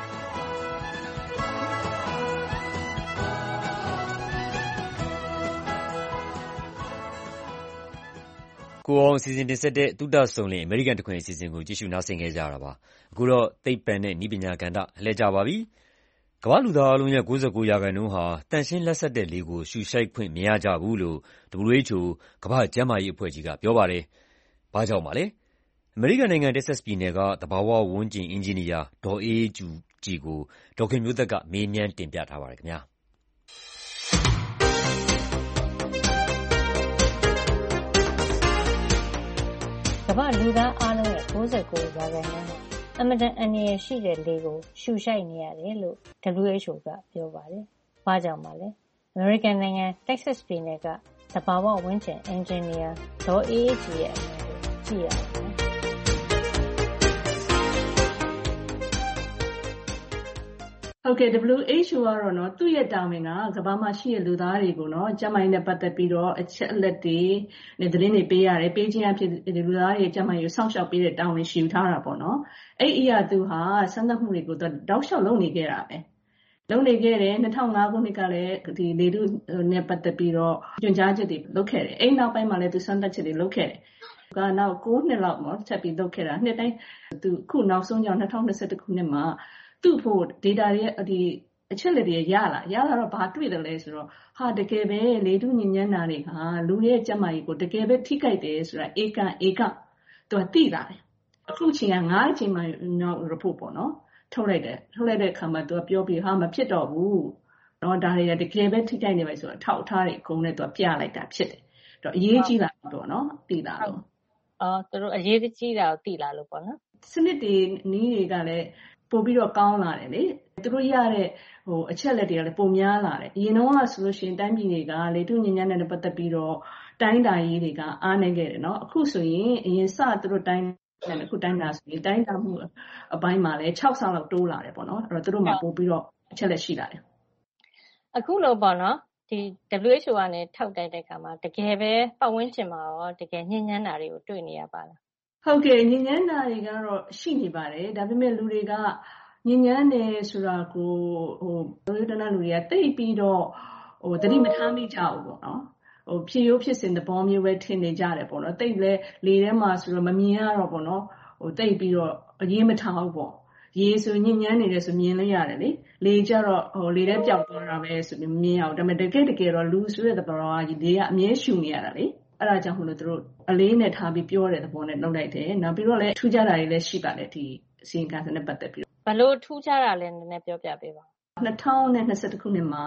[SPEAKER 2] ကိုအောင်စီစဉ်တင်ဆက်တဲ့သုတဆုံလင်အမေရိကန်တခွင်အစီအစဉ်ကိုကြည့်ရှုနားဆင်ခဲ့ကြရတာပါ။အခုတော့သိပ္ပံနဲ့နည်းပညာကဏ္ဍလှည့်ကြပါပြီ။ကမ္ဘာလူသားအလုံးရဲ့ကိုးဆယ်ကိုရာခိုင်နှုန်းဟာတန်ရှင်းလက်ဆက်တဲ့လေကိုရှူရှိုက်ခွင့်မရကြဘူးလို့ W H O ကမ္ဘာ့ကျန်းမာရေးအဖွဲ့ကြီးကပြောပါတယ်။ဘာကြောင့်ပါလဲ။အမေရိကန်နိုင်ငံတက္ကဆက်ပြည်နယ်ကသဘာဝဝန်းကျင်အင်ဂျင်နီယာဒေါ်အေးကျူကြည်ကိုဒေါ်ခင်မျိုးသက်ကမေးမြန်းတင်ပြထားပါတယ်ခင်ဗျာ။
[SPEAKER 27] ကမ္ဘာလူသားအားလုံးရဲ့ကိုးဆယ်ကိုရာခိုင်နှုန်းအမတန်အန္တရာယ်ရှိတဲ့လေကိုရှူရှိုက်နေရတယ်လို့ W H O ကပြောပါတယ်။ဘာကြောင့်ပါလဲ။အမေရိကန်နိုင်ငံတက္ကဆက်ပြည်နယ်ကသဘာဝဝန်းကျင်အင်ဂျင်နီယာဒေါ်အေးကြည်ရဲ့အမြင်ကိုကြည့်ရအောင်။
[SPEAKER 12] ဟုတ်ကဲ့ W H O ကတော့နော်သူ့ရဲ့တာဝန်ကကမ္ဘာမှာရှိတဲ့လူသားတွေကိုနော်ကျန်းမာရေးနဲ့ပတ်သက်ပြီးတော့အချက်အလက်တွေနဲ့သတင်းတွေပေးရတယ်ပေးခြင်းအဖြစ်လူသားတွေကျန်းမာရေးကိုစောင့်ရှောက်ပေးတဲ့တာဝန်ရှိထားတာပေါ့နော်အဲ့အရာသူဟာစမ်းသပ်မှုတွေကိုသူတောက်လျှောက်လုပ်နေခဲ့တာပဲလုပ်နေခဲ့တယ်၂၀၀၅ခုနှစ်ကလည်းဒီလေထုနဲ့ပတ်သက်ပြီးတော့ညွှန်ကြားချက်တွေလုပ်ခဲ့တယ်အဲ့နောက်ပိုင်းမှာလည်းသူစမ်းသပ်ချက်တွေလုပ်ခဲ့တယ်ကနောက်၉နှစ်လောက်ပေါ့ဆက်ပြီးလုပ်ခဲ့တာနှစ်တိုင်းသူခုနောက်ဆုံးကြောင့်၂၀၂၁ခုနှစ်မှာသူ့ဖို့ data တွေဒီအချက်လက်တွေရလာရလာတော့ဘာတွေ့တယ်လဲဆိုတော့ဟာတကယ်ပဲလေထုညဉ့်ညမ်းတာတွေကလူရဲ့ကျန်းမာရေးကိုတကယ်ပဲထိခိုက်တယ်ဆိုတာဧကန်ဧကသူကသိလာတယ်အခုချိန်က၅ချိန်မှနောက် report ပေါ့နော်ထုတ်လိုက်တယ်ထုတ်လိုက်တဲ့အခါမှာသူကပြောပြီးဟာမဖြစ်တော့ဘူးတော့ဒါတွေကတကယ်ပဲထိခိုက်နေပါဆိုတော့ထောက်ထားတွေအကုန်နဲ့သူကပြလိုက်တာဖြစ်တယ်တော့အရေးကြီးလာတော့နော်သိလာတော့
[SPEAKER 27] အော်သူတို့အရေးကြီးတာကိုသိလာလို့ပေါ့နော်
[SPEAKER 12] စနစ်တွေနီးတွေကလည်းပို့ပြီးတော့ကောင်းလာတယ်လေသူတို့ရတဲ့ဟိုအချက်လက်တွေကလည်းပုံများလာတယ်အရင်တော့ဆိုလို့ရှိရင်တိုင်းပြည်တွေကလေထုညဉ့်ညမ်းတဲ့ပတ်သက်ပြီးတော့တိုင်းတာရေးတွေကအားနေခဲ့တယ်နော်အခုဆိုရင်အရင်စသူတို့တိုင်းနဲ့အခုတိုင်းတာဆိုရင်တိုင်းတာမှုအပိုင်းမှာလည်း၆ဆလောက်တိုးလာတယ်ပေါ့နော်အဲ့တော့သူတို့မှပို့ပြီးတော့အချက်လက်ရှိလာတယ်
[SPEAKER 27] အခုလို့ပေါ့နော်ဒီ W H O ကနေထောက်တိုက်တဲ့အခါမှာတကယ်ပဲပတ်ဝန်းကျင်မှာရောတကယ်ညဉ့်ညမ်းတာတွေကိုတွေ့နေရပါလား
[SPEAKER 12] ဟုတ်ကဲ့ညဉ့်ညမ်းတာတွေကတော့ရှိနေပါတယ်ဒါပေမဲ့လူတွေကညဉ့်ညမ်းတယ်ဆိုတာကိုဟိုလူတန်းလူတွေကတိတ်ပြီးတော့ဟိုတတိမထားမိကြဘူးပေါ့နော်ဟိုဖြစ်ရိုးဖြစ်စဉ်သဘောမျိုးပဲထင်နေကြတယ်ပေါ့နော်တိတ်လဲလေထဲမှာဆိုတော့မမြင်ရတော့ပေါ့နော်ဟိုတိတ်ပြီးတော့အရေးမထားဘူးပေါ့ရေဆိုညဉ့်ညမ်းနေတယ်ဆိုမြင်လို့ရတယ်လေလေကြတော့ဟိုလေထဲပျောက်သွားတာပဲဆိုပြီးမမြင်ရဘူးဒါပေမဲ့တကယ်တကယ်တော့လူဆိုတဲ့သဘောကလေကအမြဲရှူနေရတာလေအဲ့ဒါကြောင့်မလို့တို့အလေးနဲ့ထားပြီးပြောတဲ့သဘောနဲ့လုပ်လိုက်တယ်နောက်ပြီးတော့လည်းထူးခြားတာတွေလည်းရှိပါတယ်ဒီအစီရင်ခံစာနဲ့ပတ်သက်ပြီး
[SPEAKER 27] ဘလို့ထူးခြားတာလဲနည်းနည်းပြောပြပေးပါ
[SPEAKER 12] ၂၀၂၁ခုနှစ်မှာ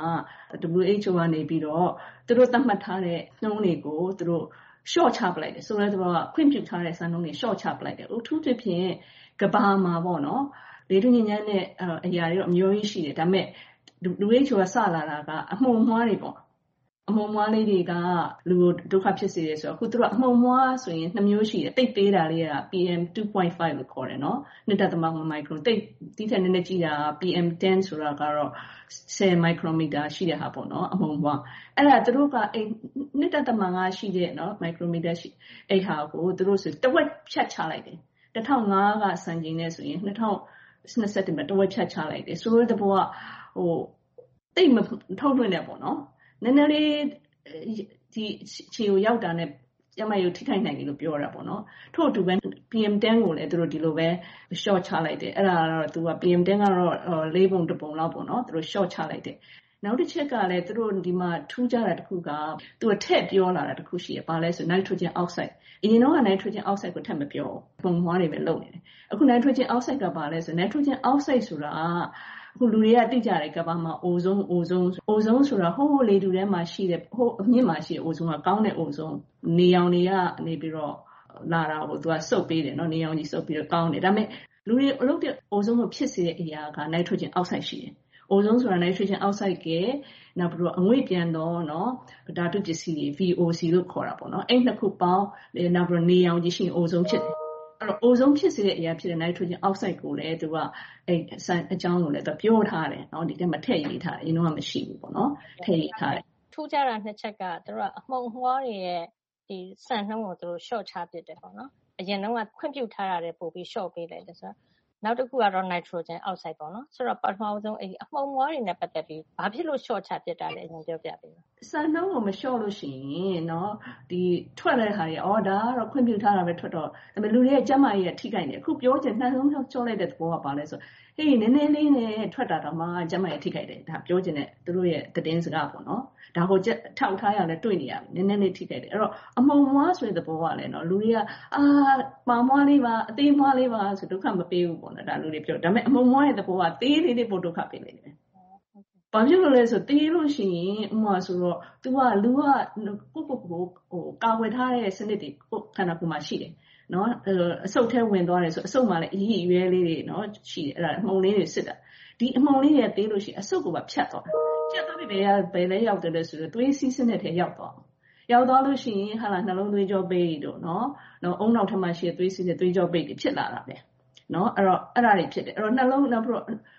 [SPEAKER 12] W H O ကနေပြီးတော့သူတို့သတ်မှတ်ထားတဲ့နှုန်းတွေကိုသူတို့ short ချပလိုက်တယ်ဆိုတော့သူတို့ကခွင့်ပြုထားတဲ့စံနှုန်းတွေ short ချပလိုက်တယ်အထူးသဖြင့်ကဘာမှာပေါ့နော်လေထုညဉ့်ညမ်းတဲ့အရာတွေတော့အမျိုးကြီးရှိတယ်ဒါပေမဲ့ W H O ကစလာတာကအမှုန်မွှားတွေပေါ့အမှုန်မွှားလေးတွေကလူကိုဒုက္ခဖြစ်စေတယ်ဆိုတော့အခုသူတို့အမှုန်မွှားဆိုရင်နှစ်မျိုးရှိတယ်တိတ်သေးတာလေးက P M two point five လို့ခေါ်တယ်နော်နှစ်တက်သမမိုင်ခရွန်တိတ်တိထက်နည်းနည်းကြီးတာ P M ten ဆိုတာကတော့ten micrometer ရှိတဲ့ဟာပေါ့နော်အမှုန်မွှားအဲ့ဒါသူတို့ကအဲ့နှစ်တက်သမငါရှိတဲ့နော် micrometer ရှိအဲ့ဟာကိုသူတို့ဆိုတဝက်ဖြတ်ချလိုက်တယ်two thousand fiveကစံချိန်နဲ့ဆိုရင်two thousand twenty-oneမှာတဝက်ဖြတ်ချလိုက်တယ်ဆိုတော့တဘောကဟိုတိတ်မထုတ်လွှင့်နေပေါ့နော်နည်းနည်းလေးဒီခြေကိုရောက်တာနဲ့ကျမရုပ်ထိခိုက်နိုင်တယ်လို့ပြောတာပေါ့နော်ထို့အတူပဲ P M ten ကိုလည်းသူတို့ဒီလိုပဲ short ချလိုက်တယ်အဲ့ဒါကတော့သူက P M ten ကတော့၄ပုံတစ်ပုံလောက်ပေါ့နော်သူတို့ short ချလိုက်တယ်နောက်တစ်ချက်ကလည်းသူတို့ဒီမှာထူးခြားတာတစ်ခုကသူကထည့်ပြောလာတာတစ်ခုရှိရပါလဲဆို nitrogen oxide အရင်တော့က nitrogen oxide ကိုထည့်မပြောပုံမွားတွေပဲလုပ်နေတယ်အခု nitrogen oxide ကပါလဲဆို nitrogen oxide ဆိုတာအခုလူတွေကသိကြတယ်ကဘာမှာ ozone ozone ozone ဆိုတာဟိုးလေတူထဲမှာရှိတဲ့ဟိုးအမြင့်မှာရှိတဲ့ ozone ကကောင်းတဲ့ ozone နေရောင်တွေကနေပြီးတော့လာတာကိုသူကစုပ်ပေးတယ်နော်နေရောင်ကြီးစုပ်ပြီးတော့ကောင်းတယ်ဒါပေမဲ့လူတွေအလုပ်တဲ့ ozone ကိုဖြစ်စေတဲ့အရာက nitrogen oxide ရှိတယ် ozone ဆိုတာ nitrogen oxide ကနောက်ပြီးတော့အငွေ့ပြန်တော့နော်ဓာတုပစ္စည်းတွေ V O C လို့ခေါ်တာပေါ့နော်အဲ့နှစ်ခုပေါင်းနောက်ပြီးတော့နေရောင်ကြီးရှိရင် ozone ဖြစ်တယ်အဲ့တော့ ozone ဖြစ်စေတဲ့အရာဖြစ်တဲ့ nitrogen oxide ကိုလည်းသူကအဲ့အကြောင်းကိုလည်းသူပြောထားတယ်နော်ဒီထဲမှာထည့်ရေးထားတယ်အရင်တော့မရှိဘူးပေါ့နော်ထည့်ရေးထားတယ်
[SPEAKER 27] ထူးခြားတာနှစ်ချက်ကသူတို့ကအမှုန်မွှားတွေရဲ့ဒီစံနှုန်းကိုသူတို့ short ချပစ်တယ်ပေါ့နော်အရင်တော့ကခွင့်ပြုထားတာတွေပို့ပြီး short ပေးလိုက်တယ်ဆိုတော့နောက်တစ်ခုကတော့ nitrogen oxide ပေါ့နော်ဆိုတော့ပထမဆုံးအဲ့အမှုန်မွှားတွေနဲ့ပတ်သက်ပြီးဘာဖြစ်လို့ short ချပစ်တာလဲအရင်ပြောပြပေးပါ
[SPEAKER 12] စံနှုန်းကိုမ short လို့ရှိရင်နော်ဒီထွက်တဲ့ဟာတွေအော်ဒါကတော့ခွင့်ပြုထားတာပဲထွက်တော့ဒါပေမဲ့လူတွေရဲ့ကျန်းမာရေးကထိခိုက်နေအခုပြောချင်နှလုံးဖြောက်ချောလိုက်တဲ့သဘောကပါလဲဆိုဟေးနည်းနည်းလေးနဲ့ထွက်တာတော့မှကျန်းမာရေးထိခိုက်တယ်ဒါပြောချင်တဲ့သူတို့ရဲ့သတင်းစကားပေါ့နော်ဒါကိုထောက်ထားရလဲတွေ့နေရပြီနည်းနည်းလေးထိခိုက်တယ်အဲ့တော့အမှုန်မွှားဆိုတဲ့သဘောကလည်းနော်လူတွေကအာပါမွှားလေးပါအသေးမွှားလေးပါဆိုဒုက္ခမပေးဘူးပေါ့နော်ဒါလူတွေပြောဒါပေမဲ့အမှုန်မွှားရဲ့သဘောကသေးလေးလေးပို့ဒုက္ခပေးနေတယ်ဘာဖြစ်လို့လဲဆိုတေးလို့ရှိရင်ဥမာဆိုတော့ तू ကလူကကိုကိုကိုဟိုကာဝယ်ထားတဲ့စနစ်တွေကိုခန္ဓာကိုယ်မှာရှိတယ်နော်အဆုတ်ထဲဝင်သွားတယ်ဆိုအဆုတ်မှာလည်းအကြီးအရွယ်လေးတွေနော်ရှိတယ်အဲ့ဒါအမှုန်လေးတွေစစ်တာဒီအမှုန်လေးတွေတေးလို့ရှိရင်အဆုတ်ကိုပါဖြတ်သွားဖြတ်သွားပြီးဘယ်ဘယ်လဲရောက်တယ်လဲဆိုတော့သွေးစီးစနစ်ထဲရောက်သွားရောက်သွားလို့ရှိရင်ဟာလာနှလုံးသွေးကြောပိတ်တို့နော်နော်အုံနောက်ထပ်မှာရှိတဲ့သွေးစီးတဲ့သွေးကြောပိတ်တွေဖြစ်လာတာပဲနော်အဲ့တော့အဲ့ဒါတွေဖြစ်တယ်အဲ့တော့နှလုံးနောက်ပြီးတော့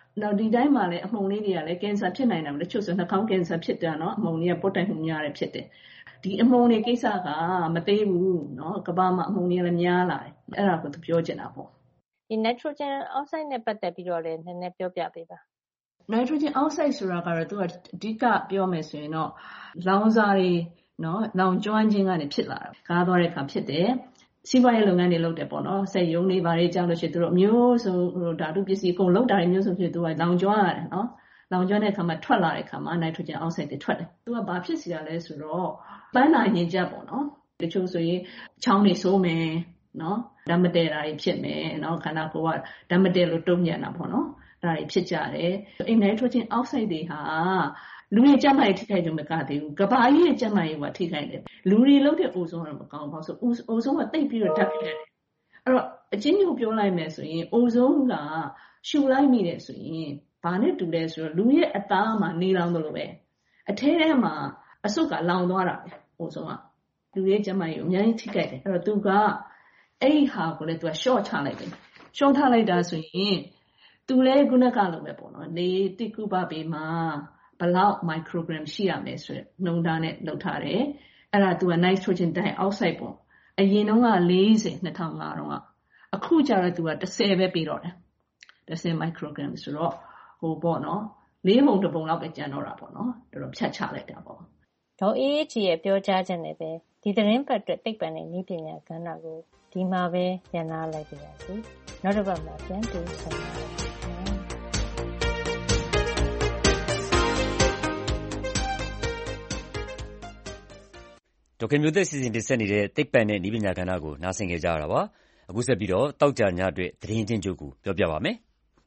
[SPEAKER 12] နောက်ဒီတိုင်းမှာလည်းအမှုန်လေးတွေကလည်းကင်ဆာဖြစ်နိုင်တယ်တချို့ဆိုနှာခေါင်းကင်ဆာဖြစ်တယ်နော်အမှုန်တွေကပုတ်တိုင်မှုများတယ်ဖြစ်တယ်ဒီအမှုန်တွေကိစ္စကမသေးဘူးနော်ကမ္ဘာမှာအမှုန်တွေလည်းများလာတယ်အဲ့ဒါကိုသူပြောချင်တာပေါ့
[SPEAKER 27] ဒီ nitrogen oxide နဲ့ပတ်သက်ပြီးတော့လည်းနည်းနည်းပြောပြပေးပါ
[SPEAKER 12] nitrogen oxide ဆိုတာကတော့သူကအဓိကပြောမယ်ဆိုရင်တော့လောင်စာတွေနော်လောင်ကျွမ်းခြင်းကနေဖြစ်လာတာကားသွားတဲ့အခါဖြစ်တယ်စီးပွားရေးလုပ်ငန်းတွေလုပ်တယ်ပေါ့နော်စက်ရုံတွေဘာတွေကြောက်လို့ရှိရင်သူတို့မျိုးစုံဓာတုပစ္စည်းအကုန်လုပ်တာတွေမျိုးစုံဖြစ်သူကလောင်ကျွမ်းရတယ်နော်လောင်ကျွမ်းတဲ့အခါမှာထွက်လာတဲ့အခါမှာ nitrogen oxide တွေထွက်တယ်သူကဘာဖြစ်စီရလဲဆိုတော့ပန်းနာရင်ကျက်ပေါ့နော်တချို့ဆိုရင်ချောင်းတွေဆိုးမယ်နော်ဓာတ်မတည့်တာတွေဖြစ်မယ်နော်ခန္ဓာကိုယ်ကဓာတ်မတည့်လို့တုံ့ပြန်တာပေါ့နော်ဒါတွေဖြစ်ကြတယ်အဲ့ nitrogen oxide တွေဟာလူရဲ့ကျန်းမာရေးထိခိုက်ကြမကသေးဘူးကဘာကြီးရဲ့ကျန်းမာရေးကထိခိုက်တယ်လူတွေလုပ်တဲ့အိုဇုံးကတော့မကောင်းဘူးဆိုအိုဇုံးကတိတ်ပြီးတော့ဓာတ်ဖြစ်တယ်အဲ့တော့အချင်းချင်းပြောလိုက်မယ်ဆိုရင်အိုဇုံးကရှူလိုက်မိတယ်ဆိုရင်ဘာနဲ့တူလဲဆိုတော့လူရဲ့အသားမှာနေလောင်တယ်လို့ပဲအထဲထဲမှာအဆုတ်ကလောင်သွားတာပဲအိုဇုံးကလူရဲ့ကျန်းမာရေးကိုအများကြီးထိခိုက်တယ်အဲ့တော့သူကအဲ့ဒီဟာကိုလည်းသူက short ချလိုက်တယ် short ချလိုက်တာဆိုရင်သူလည်းခုနကလိုပဲပေါ့နော်နေတိကုပပေမှာဘလောက် microgram ရှိရမယ်ဆိုရယ်နှုန်းထားနဲ့လုပ်ထားတယ်အဲ့ဒါသူက nitrogen dioxide ပေါ့အရင်တုန်းက၄၀ ၂၀၀၅တုန်းကအခုကျတော့သူက၁၀ပဲပြီးတော့တယ်၁၀ microgram ဆိုတော့ဟိုပေါ့နော်လေးပုံတစ်ပုံလောက်ပဲကျန်တော့တာပေါ့နော်တော်တော်ဖြတ်ချလိုက်တာပေါ့
[SPEAKER 27] ဒေါ်အေးအေးချီရဲ့ပြောကြားချက်နဲ့ပဲဒီသတင်းပတ်အတွက်သိပ္ပံနဲ့နည်းပညာကဏ္ဍကိုဒီမှာပဲညှနာလိုက်ပါရစေနောက်တစ်ပတ်မှာပြန်တွေ့ဆုံပါမယ်
[SPEAKER 2] ဒေါက်ခင်မျိုးသက်စီစဉ်တင်ဆက်နေတဲ့သိပ္ပံနဲ့နည်းပညာကဏ္ဍကိုနားဆင်ကြကြရတာပါအခုဆက်ပြီးတော့တောက်ကြညအတွက်သတင်းချင်းချုပ်ကိုပြောပြပါမယ်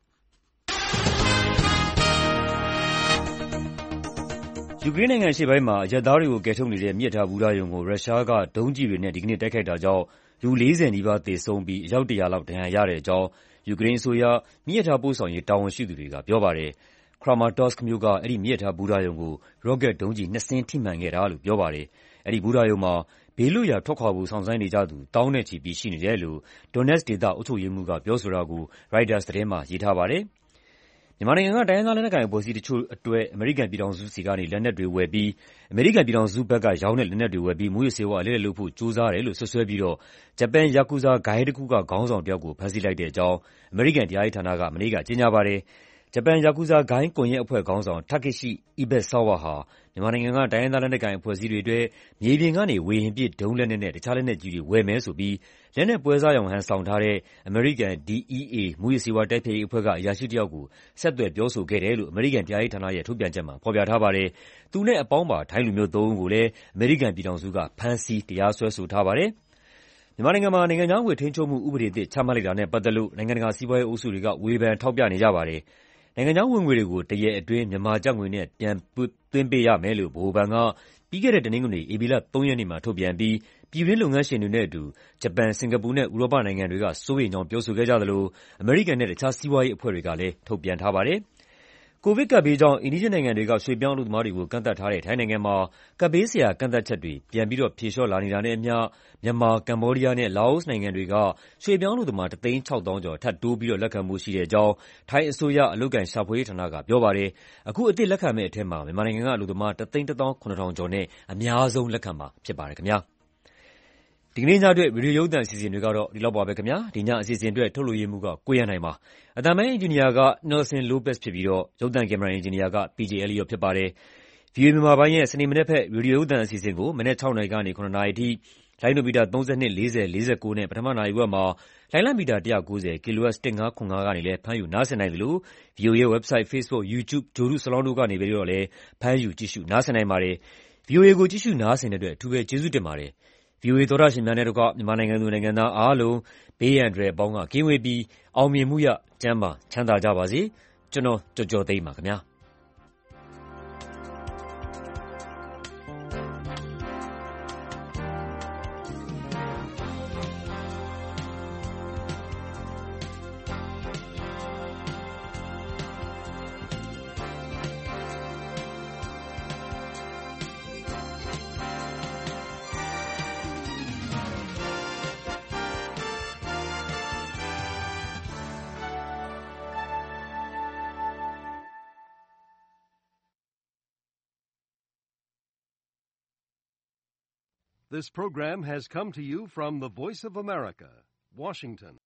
[SPEAKER 2] ယူကရိန်းနိုင်ငံအရှေ့ပိုင်းမှာအရပ်သားတွေကိုကယ်ထုတ်နေတဲ့မြစ်ထားဘူတာရုံကိုရုရှားကဒုံးကျည်တွေနဲ့ဒီကနေ့တိုက်ခိုက်တာကြောင့်လူ၄၀နီးပါးသေဆုံးပြီးအယောက်၁၀၀လောက်ဒဏ်ရာရတဲ့အကြောင်းယူကရိန်းအစိုးရမြစ်ထားပို့ဆောင်ရေးတာဝန်ရှိသူတွေကပြောပါတယ်။ Kramatorsk မြို့ကအဲဒီမြစ်ထားဘူတာရုံကိုရော့ကက်ဒုံးကျည်နှစ်စင်းထိမှန်ခဲ့တာလို့ပြောပါတယ်။အဲဒီဘူတာရုံမှာဘေးလွတ်ရာထွက်ခွာဖို့စောင့်ဆိုင်းနေကြသူသောင်းနဲ့ချီပြီးရှိနေတယ်လို့ Donetsk ဒေသအုပ်ချုပ်ရေးမှူးကပြောဆိုတာကို Reuters သတင်းမှာရေးထားပါတယ်။မြန်မာနိုင်ငံကတိုင်းရင်းသားလက်နက်ကိုင်အဖွဲ့အစည်းတချို့အတွက်အမေရိကန်ပြည်ထောင်စုဆီကနေလက်နက်တွေဝယ်ပြီးအမေရိကန်ပြည်ထောင်စုဘက်ကရောင်းတဲ့လက်နက်တွေဝယ်ပြီးမူးယစ်ဆေးဝါးအလဲလှယ်လုပ်ဖို့ကြိုးစားတယ်လို့စွပ်စွဲပြီးတော့ဂျပန်ယာကူဇာဂိုဏ်းတစ်ခုကခေါင်းဆောင်တယောက်ကိုဖမ်းဆီးလိုက်တဲ့အကြောင်းအမေရိကန်တရားရေးဌာနကမနေ့ကကြေညာပါတယ်။ဂျပန်ယာကူဇာဂိုဏ်းကွန်ရက်အဖွဲ့ခေါင်းဆောင် Takeshi Ibesawa ဟာမြန်မာနိုင်ငံကတိုင်းရင်းသားလက်နက်ကိုင်အဖွဲ့အစည်းတွေအတွက်မြေပြင်ကနေဝေဟင်ပစ်ဒုံးလက်နက်နဲ့တခြားလက်နက်ကြီးတွေဝယ်မယ်ဆိုပြီးလက်နက်ပွဲစားရောင်ဟန်ဆောင်ထားတဲ့အမေရိကန် D E A မူးယစ်ဆေးဝါးတိုက်ဖျက်ရေးအဖွဲ့ကအရာရှိတယောက်ကိုဆက်သွယ်ပြောဆိုခဲ့တယ်လို့အမေရိကန်တရားရေးဌာနရဲ့ထုတ်ပြန်ချက်မှာဖော်ပြထားပါတယ်။သူနဲ့အပေါင်းပါထိုင်းလူမျိုးသုံးဦးကိုလည်းအမေရိကန်ပြည်ထောင်စုကဖမ်းဆီးတရားစွဲဆိုထားပါတယ်။မြန်မာနိုင်ငံမှာနိုင်ငံခြားငွေထိန်းချုပ်မှုဥပဒေသစ်ချမှတ်လိုက်တာနဲ့ပတ်သက်လို့နိုင်ငံတကာစီးပွားရေးအုပ်စုတွေကဝေဖန်ထောက်ပြနေကြပါတယ်။နိုင်ငံခြားဝင်ငွေတွေကိုတရက်အတွင်းမြန်မာကျပ်ငွေနဲ့ပြန်သွင်းပေးရမယ်လို့ဗဟိုဘဏ်ကပြီးခဲ့တဲ့တနင်္ဂနွေဧပြီလသုံးရက်နေ့မှာထုတ်ပြန်ပြီးပြည်တွင်းလုပ်ငန်းရှင်တွေနဲ့အတူဂျပန်၊စင်ကာပူနဲ့ဥရောပနိုင်ငံတွေကစိုးရိမ်ကြောင်းပြောဆိုခဲ့ကြသလိုအမေရိကန်နဲ့တခြားစီးပွားရေးအဖွဲ့တွေကလည်းထုတ်ပြန်ထားပါတယ်။ကိုဗစ်ကပ်ဘေးကြောင့်အိမ်နီးချင်းနိုင်ငံတွေကရွှေ့ပြောင်းအလုပ်သမားတွေကိုကန့်သတ်ထားတဲ့ထိုင်းနိုင်ငံမှာကပ်ဘေးဆိုင်ရာကန့်သတ်ချက်တွေပြန်ပြီးတော့ဖြေလျှော့လာနေတာနဲ့အမျှမြန်မာ၊ကမ္ဘောဒီးယားနဲ့လာအိုနိုင်ငံတွေကရွှေ့ပြောင်းအလုပ်သမားတစ်သိန်းခြောက်သောင်းကျော်ထပ်တိုးပြီးတော့လက်ခံဖို့ရှိတဲ့အကြောင်းထိုင်းအစိုးရအလုပ်အကိုင်ရှာဖွေရေးဌာနကပြောပါတယ်။အခုအသစ်လက်ခံမယ့်အထဲမှာမြန်မာနိုင်ငံကအလုပ်သမားတစ်သိန်းတစ်သောင်းခုနှစ်ထောင်ကျော်နဲ့အများဆုံးလက်ခံမှာဖြစ်ပါတယ်ခင်ဗျာ။ဒီကနေ့ညအတွက်ရေဒီယိုရုပ်သံအစီအစဉ်တွေကတော့ဒီလောက်ပါပဲခင်ဗျာ။ဒီညအစီအစဉ်အတွက်ထုတ်လွှင့်ရေးမှူးကကိုရန်နိုင်ပါ။အသံပိုင်းအင်ဂျင်နီယာက Nelson Lopez ဖြစ်ပြီးတော့ရုပ်သံကင်မရာအင်ဂျင်နီယာက P J Elliot ဖြစ်ပါတယ်။ ဗွီအိုအေမြန်မာပိုင်းရဲ့စနေမနက်ဘက်ရေဒီယိုရုပ်သံအစီအစဉ်ကိုမနက်၆နာရီကနေ၇နာရီထိလိုင်းဒိုမီတာသုံး၂၊၄၀၊၄၉နဲ့ပထမနာရီဝက်မှာလိုင်းလမီတာ၁၉၀ kHz ၁၅၇၅ကနေလည်းဖမ်းယူနားဆင်နိုင်သလို ဗွီအိုအေရဲ့ website, Facebook, YouTube, ဂြိုလ်တုစလောင်းတို့ကနေပြီးတော့လည်းဖမ်းယူကြည့်ရှုနားဆင်နိုင်ပါတယ်။ ဗွီအိုအေကိုကြည့်ရှုနားဆင်တဲ့အတွက်အထူးပဲကျေးဇူးတင်ပါတယ်။ ဗွီအိုအေသောတရှင်များနဲ့တကွမြန်မာနိုင်ငံသူနိုင်ငံသားအားလုံးဘေးအန္တရာယ်အပေါင်းကကင်းဝေးပြီးအောင်မြင်မှုရကျန်းမာချမ်းသာကြပါစေ။ကျွန်တော်ကျော်ကျော်သိန်းပါခင်ဗျာ။
[SPEAKER 13] This program has come to you from the Voice of America, Washington.